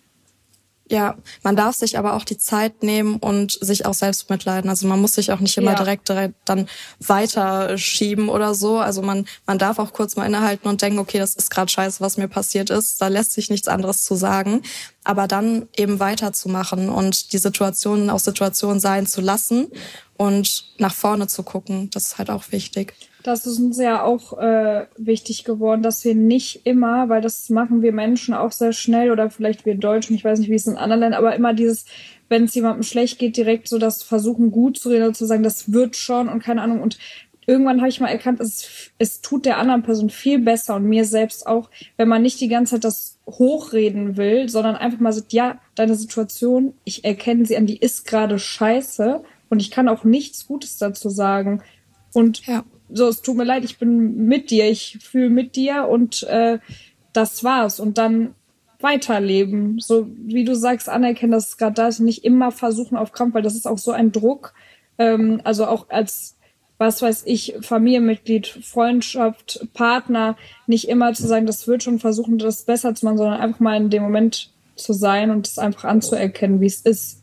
Ja, man darf sich aber auch die Zeit nehmen und sich auch selbst mitleiden. Also man muss sich auch nicht immer Ja. direkt, direkt dann weiterschieben oder so. Also man man darf auch kurz mal innehalten und denken, okay, das ist gerade scheiße, was mir passiert ist. Da lässt sich nichts anderes zu sagen. Aber dann eben weiterzumachen und die Situationen auch Situationen sein zu lassen und nach vorne zu gucken, das ist halt auch wichtig. Das ist uns ja auch äh, wichtig geworden, dass wir nicht immer, weil das machen wir Menschen auch sehr schnell, oder vielleicht wir Deutschen, ich weiß nicht, wie es in anderen Ländern, aber immer dieses, wenn es jemandem schlecht geht, direkt so das Versuchen gut zu reden oder zu sagen, das wird schon und keine Ahnung. Und irgendwann habe ich mal erkannt, es, es tut der anderen Person viel besser und mir selbst auch, wenn man nicht die ganze Zeit das hochreden will, sondern einfach mal sagt, ja, deine Situation, ich erkenne sie an, die ist gerade scheiße und ich kann auch nichts Gutes dazu sagen. Und ja. So, es tut mir leid, ich bin mit dir, ich fühle mit dir und äh, das war's. Und dann weiterleben. So, wie du sagst, anerkennen, dass es gerade da ist und nicht immer versuchen auf Krampf, weil das ist auch so ein Druck. Ähm, also auch als, was weiß ich, Familienmitglied, Freundschaft, Partner, nicht immer zu sagen, das wird schon, versuchen, das besser zu machen, sondern einfach mal in dem Moment zu sein und es einfach anzuerkennen, wie es ist.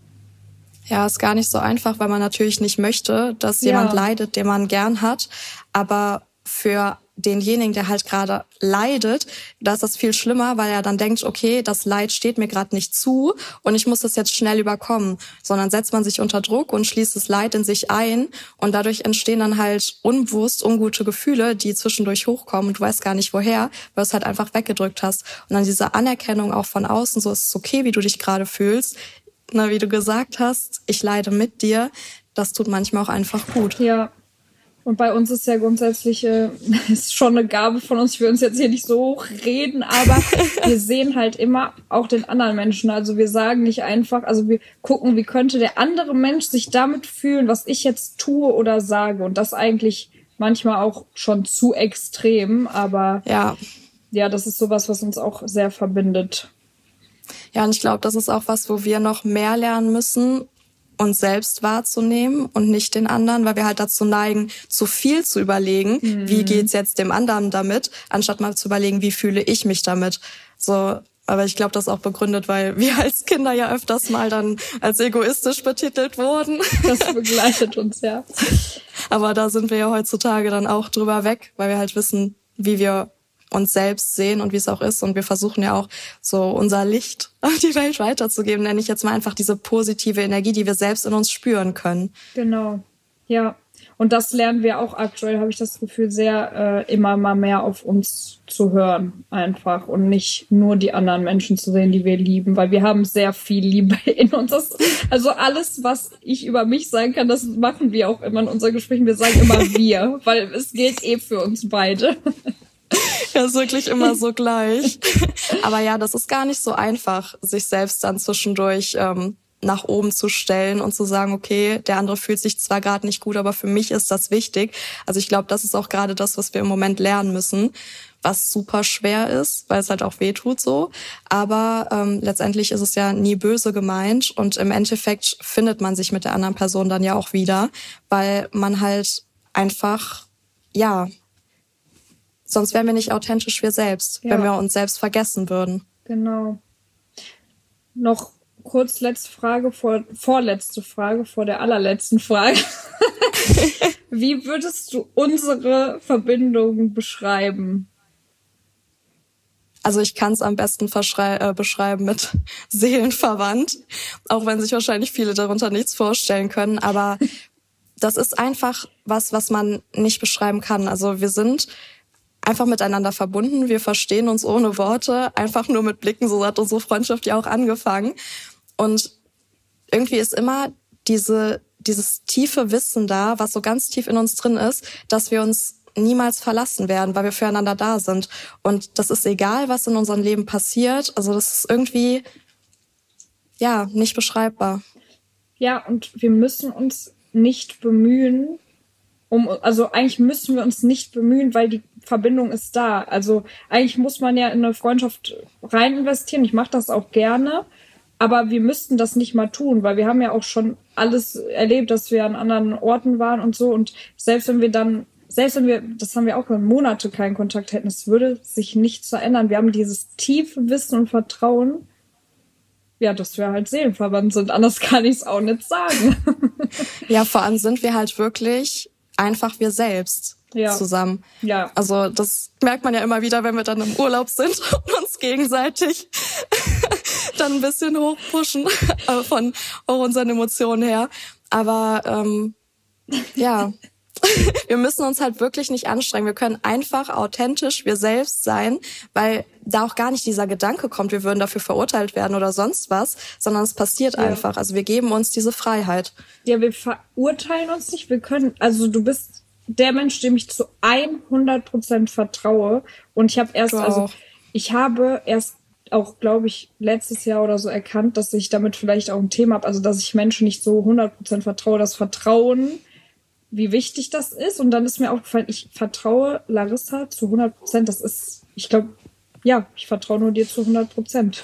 Ja, ist gar nicht so einfach, weil man natürlich nicht möchte, dass jemand Ja. leidet, den man gern hat. Aber für denjenigen, der halt gerade leidet, da ist das viel schlimmer, weil er dann denkt, okay, das Leid steht mir gerade nicht zu und ich muss das jetzt schnell überkommen. Sondern setzt man sich unter Druck und schließt das Leid in sich ein und dadurch entstehen dann halt unbewusst ungute Gefühle, die zwischendurch hochkommen und du weißt gar nicht woher, weil du es halt einfach weggedrückt hast. Und dann diese Anerkennung auch von außen, so ist es okay, wie du dich gerade fühlst. Na, wie du gesagt hast, ich leide mit dir, das tut manchmal auch einfach gut. Ja, und bei uns ist ja grundsätzlich, äh, ist schon eine Gabe von uns, ich will uns jetzt hier nicht so hochreden, aber wir sehen halt immer auch den anderen Menschen. Also wir sagen nicht einfach, also wir gucken, wie könnte der andere Mensch sich damit fühlen, was ich jetzt tue oder sage. Und das eigentlich manchmal auch schon zu extrem, aber ja, ja, das ist sowas, was uns auch sehr verbindet. Ja, und ich glaube, das ist auch was, wo wir noch mehr lernen müssen, uns selbst wahrzunehmen und nicht den anderen, weil wir halt dazu neigen, zu viel zu überlegen, mhm. wie geht's jetzt dem anderen damit, anstatt mal zu überlegen, wie fühle ich mich damit. So, aber ich glaube, das ist auch begründet, weil wir als Kinder ja öfters mal dann als egoistisch betitelt wurden. Das begleitet uns, ja. Aber da sind wir ja heutzutage dann auch drüber weg, weil wir halt wissen, wie wir uns selbst sehen und wie es auch ist. Und wir versuchen ja auch so unser Licht auf die Welt weiterzugeben, nenne ich jetzt mal einfach diese positive Energie, die wir selbst in uns spüren können. Genau, ja. Und das lernen wir auch aktuell, habe ich das Gefühl, sehr äh, immer mal mehr auf uns zu hören einfach und nicht nur die anderen Menschen zu sehen, die wir lieben, weil wir haben sehr viel Liebe in uns. Das, also alles, was ich über mich sagen kann, das machen wir auch immer in unseren Gesprächen. Wir sagen immer wir, weil es gilt eh für uns beide. Ja, ist wirklich immer so gleich. Aber ja, das ist gar nicht so einfach, sich selbst dann zwischendurch ähm, nach oben zu stellen und zu sagen, okay, der andere fühlt sich zwar gerade nicht gut, aber für mich ist das wichtig. Also ich glaube, das ist auch gerade das, was wir im Moment lernen müssen, was super schwer ist, weil es halt auch weh tut so. Aber ähm, letztendlich ist es ja nie böse gemeint und im Endeffekt findet man sich mit der anderen Person dann ja auch wieder, weil man halt einfach, ja... Sonst wären wir nicht authentisch wir selbst, ja. wenn wir uns selbst vergessen würden. Genau. Noch kurz letzte Frage, vor, vorletzte Frage vor der allerletzten Frage. Wie würdest du unsere Verbindung beschreiben? Also ich kann es am besten verschrei- äh, beschreiben mit seelenverwandt, auch wenn sich wahrscheinlich viele darunter nichts vorstellen können. Aber das ist einfach was, was man nicht beschreiben kann. Also wir sind einfach miteinander verbunden. Wir verstehen uns ohne Worte, einfach nur mit Blicken. So hat unsere Freundschaft ja auch angefangen. Und irgendwie ist immer diese dieses tiefe Wissen da, was so ganz tief in uns drin ist, dass wir uns niemals verlassen werden, weil wir füreinander da sind. Und das ist egal, was in unserem Leben passiert. Also das ist irgendwie, ja, nicht beschreibbar. Ja, und wir müssen uns nicht bemühen, um, also eigentlich müssen wir uns nicht bemühen, weil die Verbindung ist da. Also eigentlich muss man ja in eine Freundschaft rein investieren. Ich mache das auch gerne. Aber wir müssten das nicht mal tun, weil wir haben ja auch schon alles erlebt, dass wir an anderen Orten waren und so. Und selbst wenn wir dann, selbst wenn wir, das haben wir auch in Monate keinen Kontakt hätten, es würde sich nichts verändern. Wir haben dieses tiefe Wissen und Vertrauen, ja, dass wir halt seelenverwandt sind. Anders kann ich es auch nicht sagen. Ja, vor allem sind wir halt wirklich einfach wir selbst ja. zusammen. Ja. Also das merkt man ja immer wieder, wenn wir dann im Urlaub sind und uns gegenseitig dann ein bisschen hochpushen von auch unseren Emotionen her. Aber ähm, ja, wir müssen uns halt wirklich nicht anstrengen. Wir können einfach authentisch wir selbst sein, weil da auch gar nicht dieser Gedanke kommt, wir würden dafür verurteilt werden oder sonst was, sondern es passiert ja. einfach. Also wir geben uns diese Freiheit. Ja, wir verurteilen uns nicht. Wir können, also du bist der Mensch, dem ich zu hundert Prozent vertraue. Und ich habe erst, also ich habe erst auch, glaube ich, letztes Jahr oder so erkannt, dass ich damit vielleicht auch ein Thema habe, also dass ich Menschen nicht so hundert Prozent vertraue. Das Vertrauen, wie wichtig das ist. Und dann ist mir aufgefallen, ich vertraue Larissa zu hundert Prozent. Das ist, ich glaube, ja, ich vertraue nur dir zu hundert Prozent.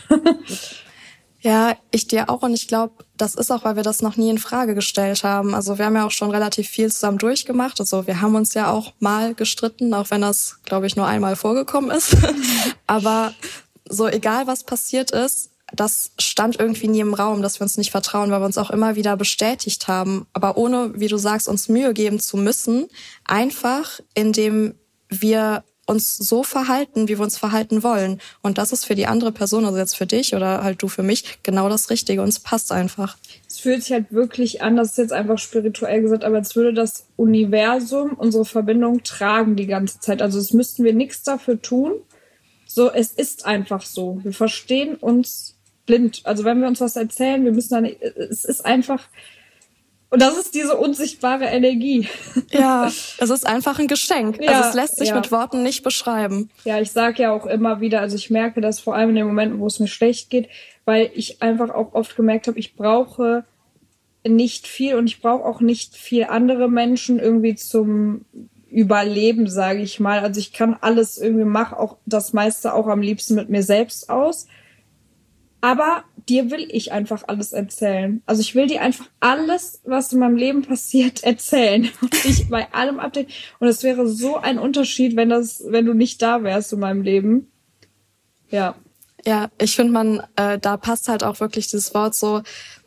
Ja, ich dir auch. Und ich glaube, das ist auch, weil wir das noch nie in Frage gestellt haben. Also wir haben ja auch schon relativ viel zusammen durchgemacht. Also wir haben uns ja auch mal gestritten, auch wenn das, glaube ich, nur einmal vorgekommen ist. Aber so egal, was passiert ist, das stand irgendwie nie im Raum, dass wir uns nicht vertrauen, weil wir uns auch immer wieder bestätigt haben. Aber ohne, wie du sagst, uns Mühe geben zu müssen. Einfach, indem wir uns so verhalten, wie wir uns verhalten wollen. Und das ist für die andere Person, also jetzt für dich oder halt du für mich, genau das Richtige. Und es passt einfach. Es fühlt sich halt wirklich an, das ist jetzt einfach spirituell gesagt, aber als würde das Universum unsere Verbindung tragen die ganze Zeit. Also es müssten wir nichts dafür tun. So, es ist einfach so. Wir verstehen uns blind. Also wenn wir uns was erzählen, wir müssen dann, es ist einfach, und das ist diese unsichtbare Energie. Ja, es ist einfach ein Geschenk. Ja, also es lässt sich ja. mit Worten nicht beschreiben. Ja, ich sage ja auch immer wieder, also ich merke das vor allem in den Momenten, wo es mir schlecht geht, weil ich einfach auch oft gemerkt habe, ich brauche nicht viel und ich brauche auch nicht viel andere Menschen irgendwie zum Überleben, sage ich mal. Also ich kann alles irgendwie, mache auch das meiste auch am liebsten mit mir selbst aus. Aber dir will ich einfach alles erzählen. Also ich will dir einfach alles, was in meinem Leben passiert, erzählen. Und dich bei allem update. Und es wäre so ein Unterschied, wenn das, wenn du nicht da wärst in meinem Leben. Ja. Ja, ich finde man, äh, da passt halt auch wirklich dieses Wort so,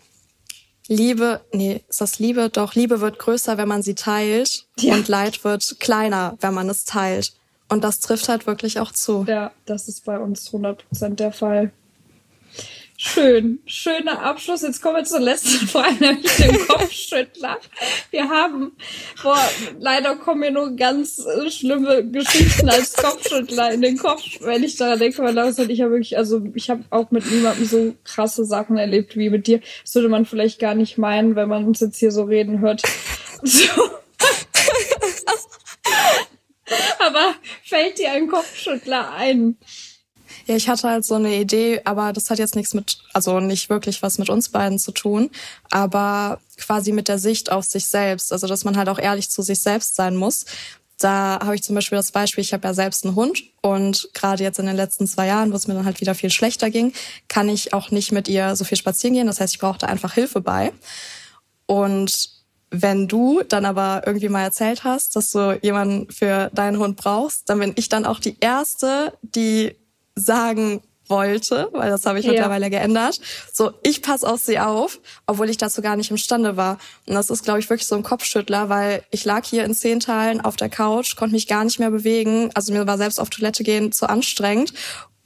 Liebe, nee, ist das Liebe? Doch, Liebe wird größer, wenn man sie teilt. Ja. Und Leid wird kleiner, wenn man es teilt. Und das trifft halt wirklich auch zu. Ja, das ist bei uns hundert Prozent der Fall. Schön, schöner Abschluss. Jetzt kommen wir zur letzten Frage, nämlich dem Kopfschüttler. Wir haben, boah, leider kommen mir nur ganz äh, schlimme Geschichten als Kopfschüttler in den Kopf, wenn ich daran denke, weil das halt, ich habe wirklich, also ich habe auch mit niemandem so krasse Sachen erlebt wie mit dir. Das würde man vielleicht gar nicht meinen, wenn man uns jetzt hier so reden hört. So. Aber fällt dir ein Kopfschüttler ein? Ja, ich hatte halt so eine Idee, aber das hat jetzt nichts mit, also nicht wirklich was mit uns beiden zu tun, aber quasi mit der Sicht auf sich selbst, also dass man halt auch ehrlich zu sich selbst sein muss. Da habe ich zum Beispiel das Beispiel, ich habe ja selbst einen Hund und gerade jetzt in den letzten zwei Jahren, wo es mir dann halt wieder viel schlechter ging, kann ich auch nicht mit ihr so viel spazieren gehen. Das heißt, ich brauchte einfach Hilfe bei. Und wenn du dann aber irgendwie mal erzählt hast, dass du jemanden für deinen Hund brauchst, dann bin ich dann auch die Erste, die sagen wollte, weil das habe ich ja. mittlerweile geändert, so, ich passe auf sie auf, obwohl ich dazu gar nicht imstande war. Und das ist, glaube ich, wirklich so ein Kopfschüttler, weil ich lag hier in Zehnteilen auf der Couch, konnte mich gar nicht mehr bewegen, also mir war selbst auf Toilette gehen zu anstrengend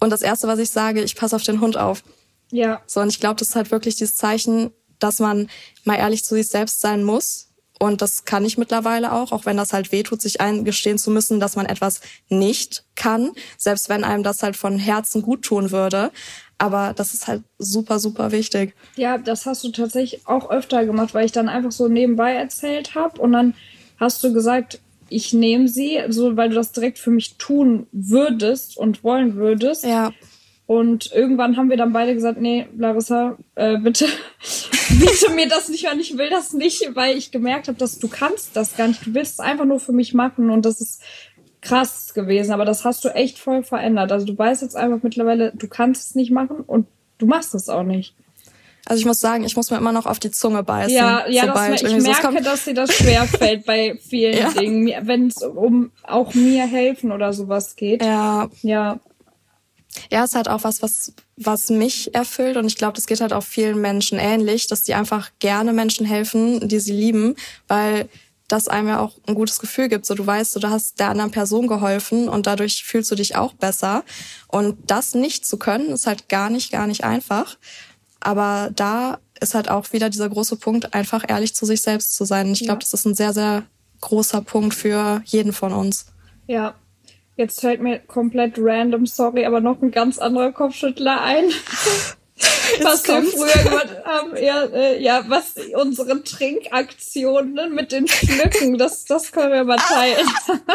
und das Erste, was ich sage, ich passe auf den Hund auf. Ja. So, und ich glaube, das ist halt wirklich dieses Zeichen, dass man mal ehrlich zu sich selbst sein muss. Und das kann ich mittlerweile auch, auch wenn das halt wehtut, sich eingestehen zu müssen, dass man etwas nicht kann, selbst wenn einem das halt von Herzen gut tun würde. Aber das ist halt super, super wichtig. Ja, das hast du tatsächlich auch öfter gemacht, weil ich dann einfach so nebenbei erzählt habe und dann hast du gesagt, ich nehme sie, so weil du das direkt für mich tun würdest und wollen würdest. Ja. Und irgendwann haben wir dann beide gesagt, nee, Larissa, äh, bitte, biete mir das nicht an, ich will das nicht, weil ich gemerkt habe, dass du kannst das gar nicht. Du willst es einfach nur für mich machen und das ist krass gewesen, aber das hast du echt voll verändert. Also du weißt jetzt einfach mittlerweile, du kannst es nicht machen und du machst es auch nicht. Also ich muss sagen, ich muss mir immer noch auf die Zunge beißen. Ja, ja, das, ich merke, kommt. dass dir das schwerfällt bei vielen ja. Dingen, wenn es um auch mir helfen oder sowas geht. Ja. Ja. Ja, ist halt auch was, was, was mich erfüllt und ich glaube, das geht halt auch vielen Menschen ähnlich, dass die einfach gerne Menschen helfen, die sie lieben, weil das einem ja auch ein gutes Gefühl gibt. So, du weißt, du hast der anderen Person geholfen und dadurch fühlst du dich auch besser. Und das nicht zu können, ist halt gar nicht, gar nicht einfach. Aber da ist halt auch wieder dieser große Punkt, einfach ehrlich zu sich selbst zu sein. Und ich glaube, ja. das ist ein sehr, sehr großer Punkt für jeden von uns. Ja. Jetzt fällt mir komplett random, sorry, aber noch ein ganz anderer Kopfschüttler ein. Was wir früher gemacht haben, ja, äh, ja, was unsere Trinkaktionen mit den Schlücken, das, das können wir mal teilen.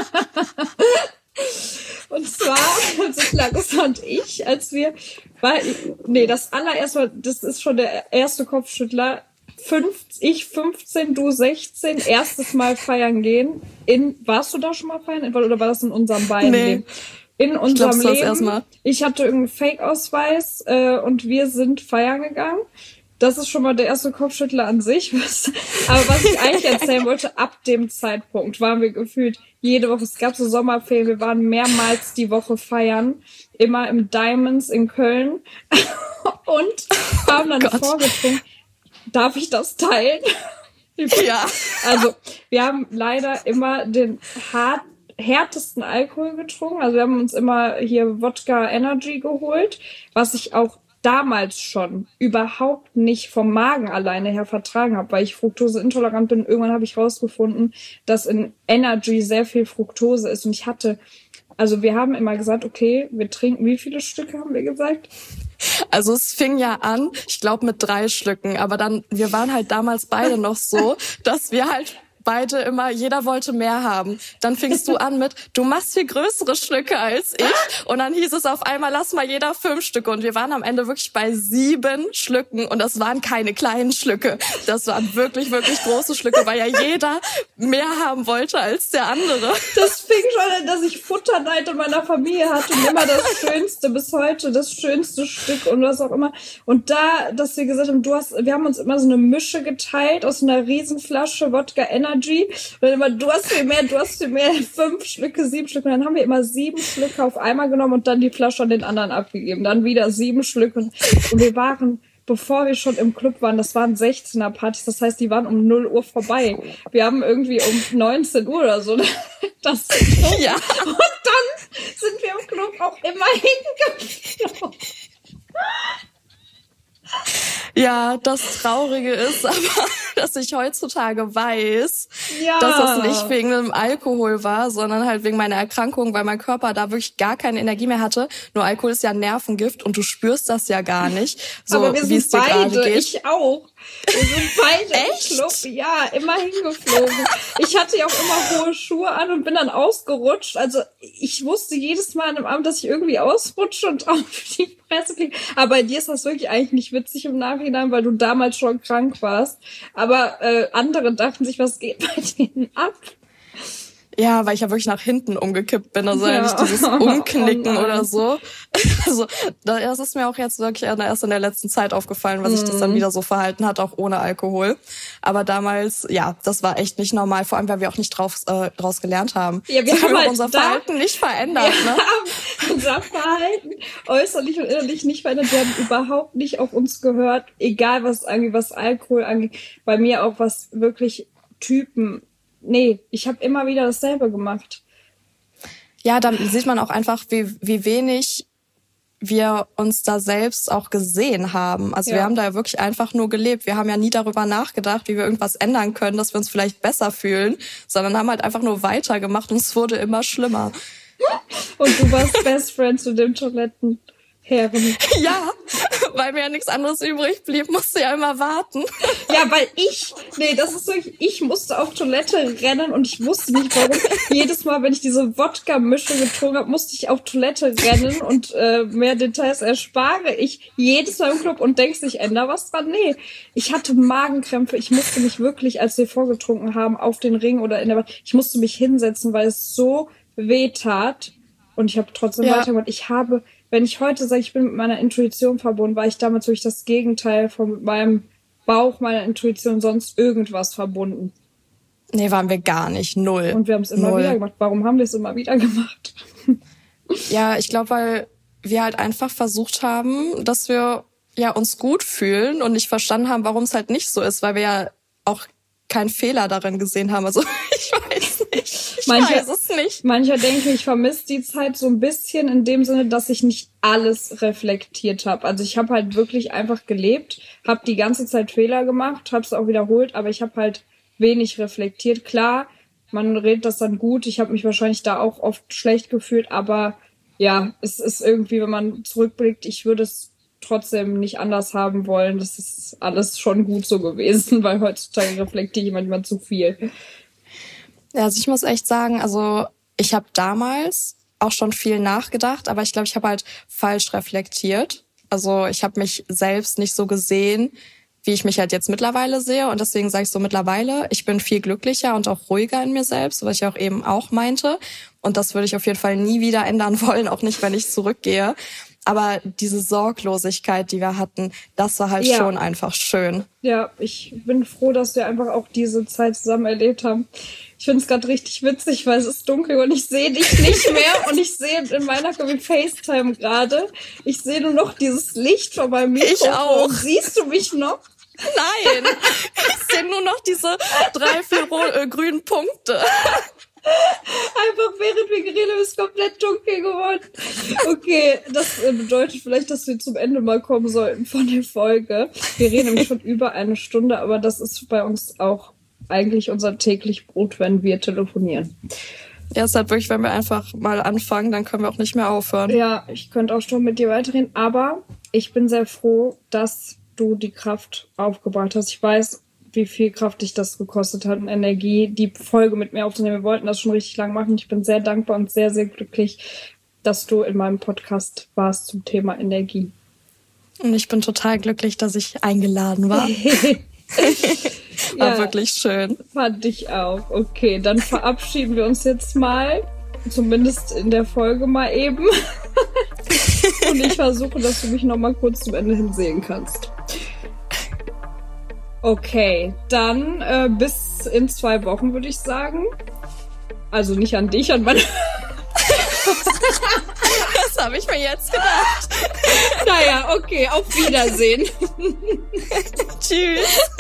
Und zwar, also Clarissa und ich, als wir, weil, nee, das allererste Mal, das ist schon der erste Kopfschüttler, Fünf, ich fünfzehn, du sechzehn, erstes Mal feiern gehen. In, warst du da schon mal feiern? Oder war das in unserem beiden nee. Leben? In unserem ich glaub, Leben. Mal. Ich hatte irgendeinen Fake-Ausweis äh, und wir sind feiern gegangen. Das ist schon mal der erste Kopfschüttler an sich. Aber was ich eigentlich erzählen wollte, ab dem Zeitpunkt waren wir gefühlt jede Woche, es gab so Sommerferien, wir waren mehrmals die Woche feiern, immer im Diamonds in Köln und haben dann oh vorgetrunken. Darf ich das teilen? Ja. Also, wir haben leider immer den hart, härtesten Alkohol getrunken. Also, wir haben uns immer hier Wodka Energy geholt, was ich auch damals schon überhaupt nicht vom Magen alleine her vertragen habe, weil ich fruktoseintolerant bin. Irgendwann habe ich rausgefunden, dass in Energy sehr viel Fructose ist. Und ich hatte, also wir haben immer gesagt, okay, wir trinken, wie viele Stücke haben wir gesagt? Also es fing ja an, ich glaube mit drei Schlücken, aber dann, wir waren halt damals beide noch so, dass wir halt beide immer, jeder wollte mehr haben. Dann fingst du an mit, du machst viel größere Schlücke als ich. Und dann hieß es auf einmal, lass mal jeder fünf Stücke. Und wir waren am Ende wirklich bei sieben Schlücken. Und das waren keine kleinen Schlücke. Das waren wirklich, wirklich große Schlücke, weil ja jeder mehr haben wollte als der andere. Das fing schon an, dass ich Futterneid in meiner Familie hatte und immer das Schönste bis heute, das schönste Stück und was auch immer. Und da, dass wir gesagt haben, du hast, wir haben uns immer so eine Mische geteilt aus einer Riesenflasche Wodka Energy. Und dann immer, du hast viel mehr, du hast viel mehr, fünf Schlücke, sieben Schlücke. Und dann haben wir immer sieben Schlücke auf einmal genommen und dann die Flasche an den anderen abgegeben. Dann wieder sieben Schlücke. Und wir waren, bevor wir schon im Club waren, das waren sechzehner Partys. Das heißt, die waren um null Uhr vorbei. Wir haben irgendwie um neunzehn Uhr oder so das getrunken. Ja. Und dann sind wir im Club auch immer hingeflogen. Ja, das Traurige ist aber, dass ich heutzutage weiß, ja. dass das nicht wegen dem Alkohol war, sondern halt wegen meiner Erkrankung, weil mein Körper da wirklich gar keine Energie mehr hatte. Nur Alkohol ist ja ein Nervengift und du spürst das ja gar nicht, so aber wir wie es dir gerade geht. Ich auch. Wir sind beide Echt? im Club, ja, immer hingeflogen. Ich hatte ja auch immer hohe Schuhe an und bin dann ausgerutscht. Also ich wusste jedes Mal an dem Abend, dass ich irgendwie ausrutsche und auf die Fresse kriege. Aber bei dir ist das wirklich eigentlich nicht witzig im Nachhinein, weil du damals schon krank warst. Aber äh, andere dachten sich, was geht bei denen ab? Ja, weil ich ja wirklich nach hinten umgekippt bin, also ja. nicht dieses Umknicken oh oder so. Also das ist mir auch jetzt wirklich erst in der letzten Zeit aufgefallen, was sich das dann wieder so verhalten hat, auch ohne Alkohol. Aber damals, ja, das war echt nicht normal, vor allem, weil wir auch nicht drauf, äh, draus gelernt haben. Ja, wir so haben halt unser da, Verhalten nicht verändert. Wir ne? haben unser Verhalten äußerlich und innerlich nicht verändert. Wir haben überhaupt nicht auf uns gehört, egal was angeht, was Alkohol angeht. Bei mir auch was wirklich Typen. Nee, ich habe immer wieder dasselbe gemacht. Ja, dann sieht man auch einfach, wie wie wenig wir uns da selbst auch gesehen haben. Also ja. wir haben da ja wirklich einfach nur gelebt. Wir haben ja nie darüber nachgedacht, wie wir irgendwas ändern können, dass wir uns vielleicht besser fühlen, sondern haben halt einfach nur weitergemacht und es wurde immer schlimmer. Und du warst Best Friend zu dem Toilettenherren. Ja, weil mir ja nichts anderes übrig blieb, musste ja immer warten. Ja, weil ich, nee, das ist wirklich, ich musste auf Toilette rennen und ich wusste nicht warum. Jedes Mal, wenn ich diese Wodka-Mischung getrunken habe, musste ich auf Toilette rennen und äh, mehr Details erspare ich jedes Mal im Club und denkst, ich ändere was dran. Nee, ich hatte Magenkrämpfe. Ich musste mich wirklich, als wir vorgetrunken haben, auf den Ring oder in der Bad, ich musste mich hinsetzen, weil es so weh tat. Und ich habe trotzdem ja. weitergemacht. Ich habe, wenn ich heute sage, ich bin mit meiner Intuition verbunden, war ich damals wirklich das Gegenteil von meinem Bauch, meiner Intuition, sonst irgendwas verbunden. Nee, waren wir gar nicht. Null. Und wir haben es immer Null. wieder gemacht. Warum haben wir es immer wieder gemacht? Ja, ich glaube, weil wir halt einfach versucht haben, dass wir ja uns gut fühlen und nicht verstanden haben, warum es halt nicht so ist, weil wir ja auch keinen Fehler darin gesehen haben. Also ich weiß nicht. Ich mancher, weiß es nicht. Mancher denken, ich vermisse die Zeit so ein bisschen in dem Sinne, dass ich nicht alles reflektiert habe. Also ich habe halt wirklich einfach gelebt, habe die ganze Zeit Fehler gemacht, habe es auch wiederholt, aber ich habe halt wenig reflektiert. Klar, man redet das dann gut. Ich habe mich wahrscheinlich da auch oft schlecht gefühlt, aber ja, es ist irgendwie, wenn man zurückblickt, ich würde es trotzdem nicht anders haben wollen. Das ist alles schon gut so gewesen, weil heutzutage reflektiere ich manchmal zu viel. Ja, also ich muss echt sagen, also ich habe damals auch schon viel nachgedacht, aber ich glaube, ich habe halt falsch reflektiert. Also ich habe mich selbst nicht so gesehen, wie ich mich halt jetzt mittlerweile sehe. Und deswegen sage ich so mittlerweile, ich bin viel glücklicher und auch ruhiger in mir selbst, was ich auch eben auch meinte. Und das würde ich auf jeden Fall nie wieder ändern wollen, auch nicht, wenn ich zurückgehe. Aber diese Sorglosigkeit, die wir hatten, das war halt ja. schon einfach schön. Ja, ich bin froh, dass wir einfach auch diese Zeit zusammen erlebt haben. Ich finde es gerade richtig witzig, weil es ist dunkel und ich sehe dich nicht mehr und ich sehe in meiner FaceTime gerade, ich sehe nur noch dieses Licht von meinem Mikrofon. Ich auch. Siehst du mich noch? Nein, ich sehe nur noch diese drei, vier äh, grünen Punkte. Einfach während wir geredet haben, ist komplett dunkel geworden. Okay, das bedeutet vielleicht, dass wir zum Ende mal kommen sollten von der Folge. Wir reden nämlich schon über eine Stunde, aber das ist bei uns auch eigentlich unser täglich Brot, wenn wir telefonieren. Ja, es ist halt wirklich, wenn wir einfach mal anfangen, dann können wir auch nicht mehr aufhören. Ja, ich könnte auch schon mit dir weiterreden, aber ich bin sehr froh, dass du die Kraft aufgebracht hast. Ich weiß, wie viel Kraft dich das gekostet hat und Energie, die Folge mit mir aufzunehmen. Wir wollten das schon richtig lang machen. Ich bin sehr dankbar und sehr, sehr glücklich, dass du in meinem Podcast warst zum Thema Energie. Und ich bin total glücklich, dass ich eingeladen war. War ja, wirklich schön. Fand ich auch. Okay, dann verabschieden wir uns jetzt mal. Zumindest in der Folge mal eben. Und ich versuche, dass du mich noch mal kurz zum Ende hin sehen kannst. Okay, dann äh, bis in zwei Wochen, würde ich sagen. Also nicht an dich, an meine... Das habe ich mir jetzt gedacht. Naja, okay, auf Wiedersehen. Tschüss.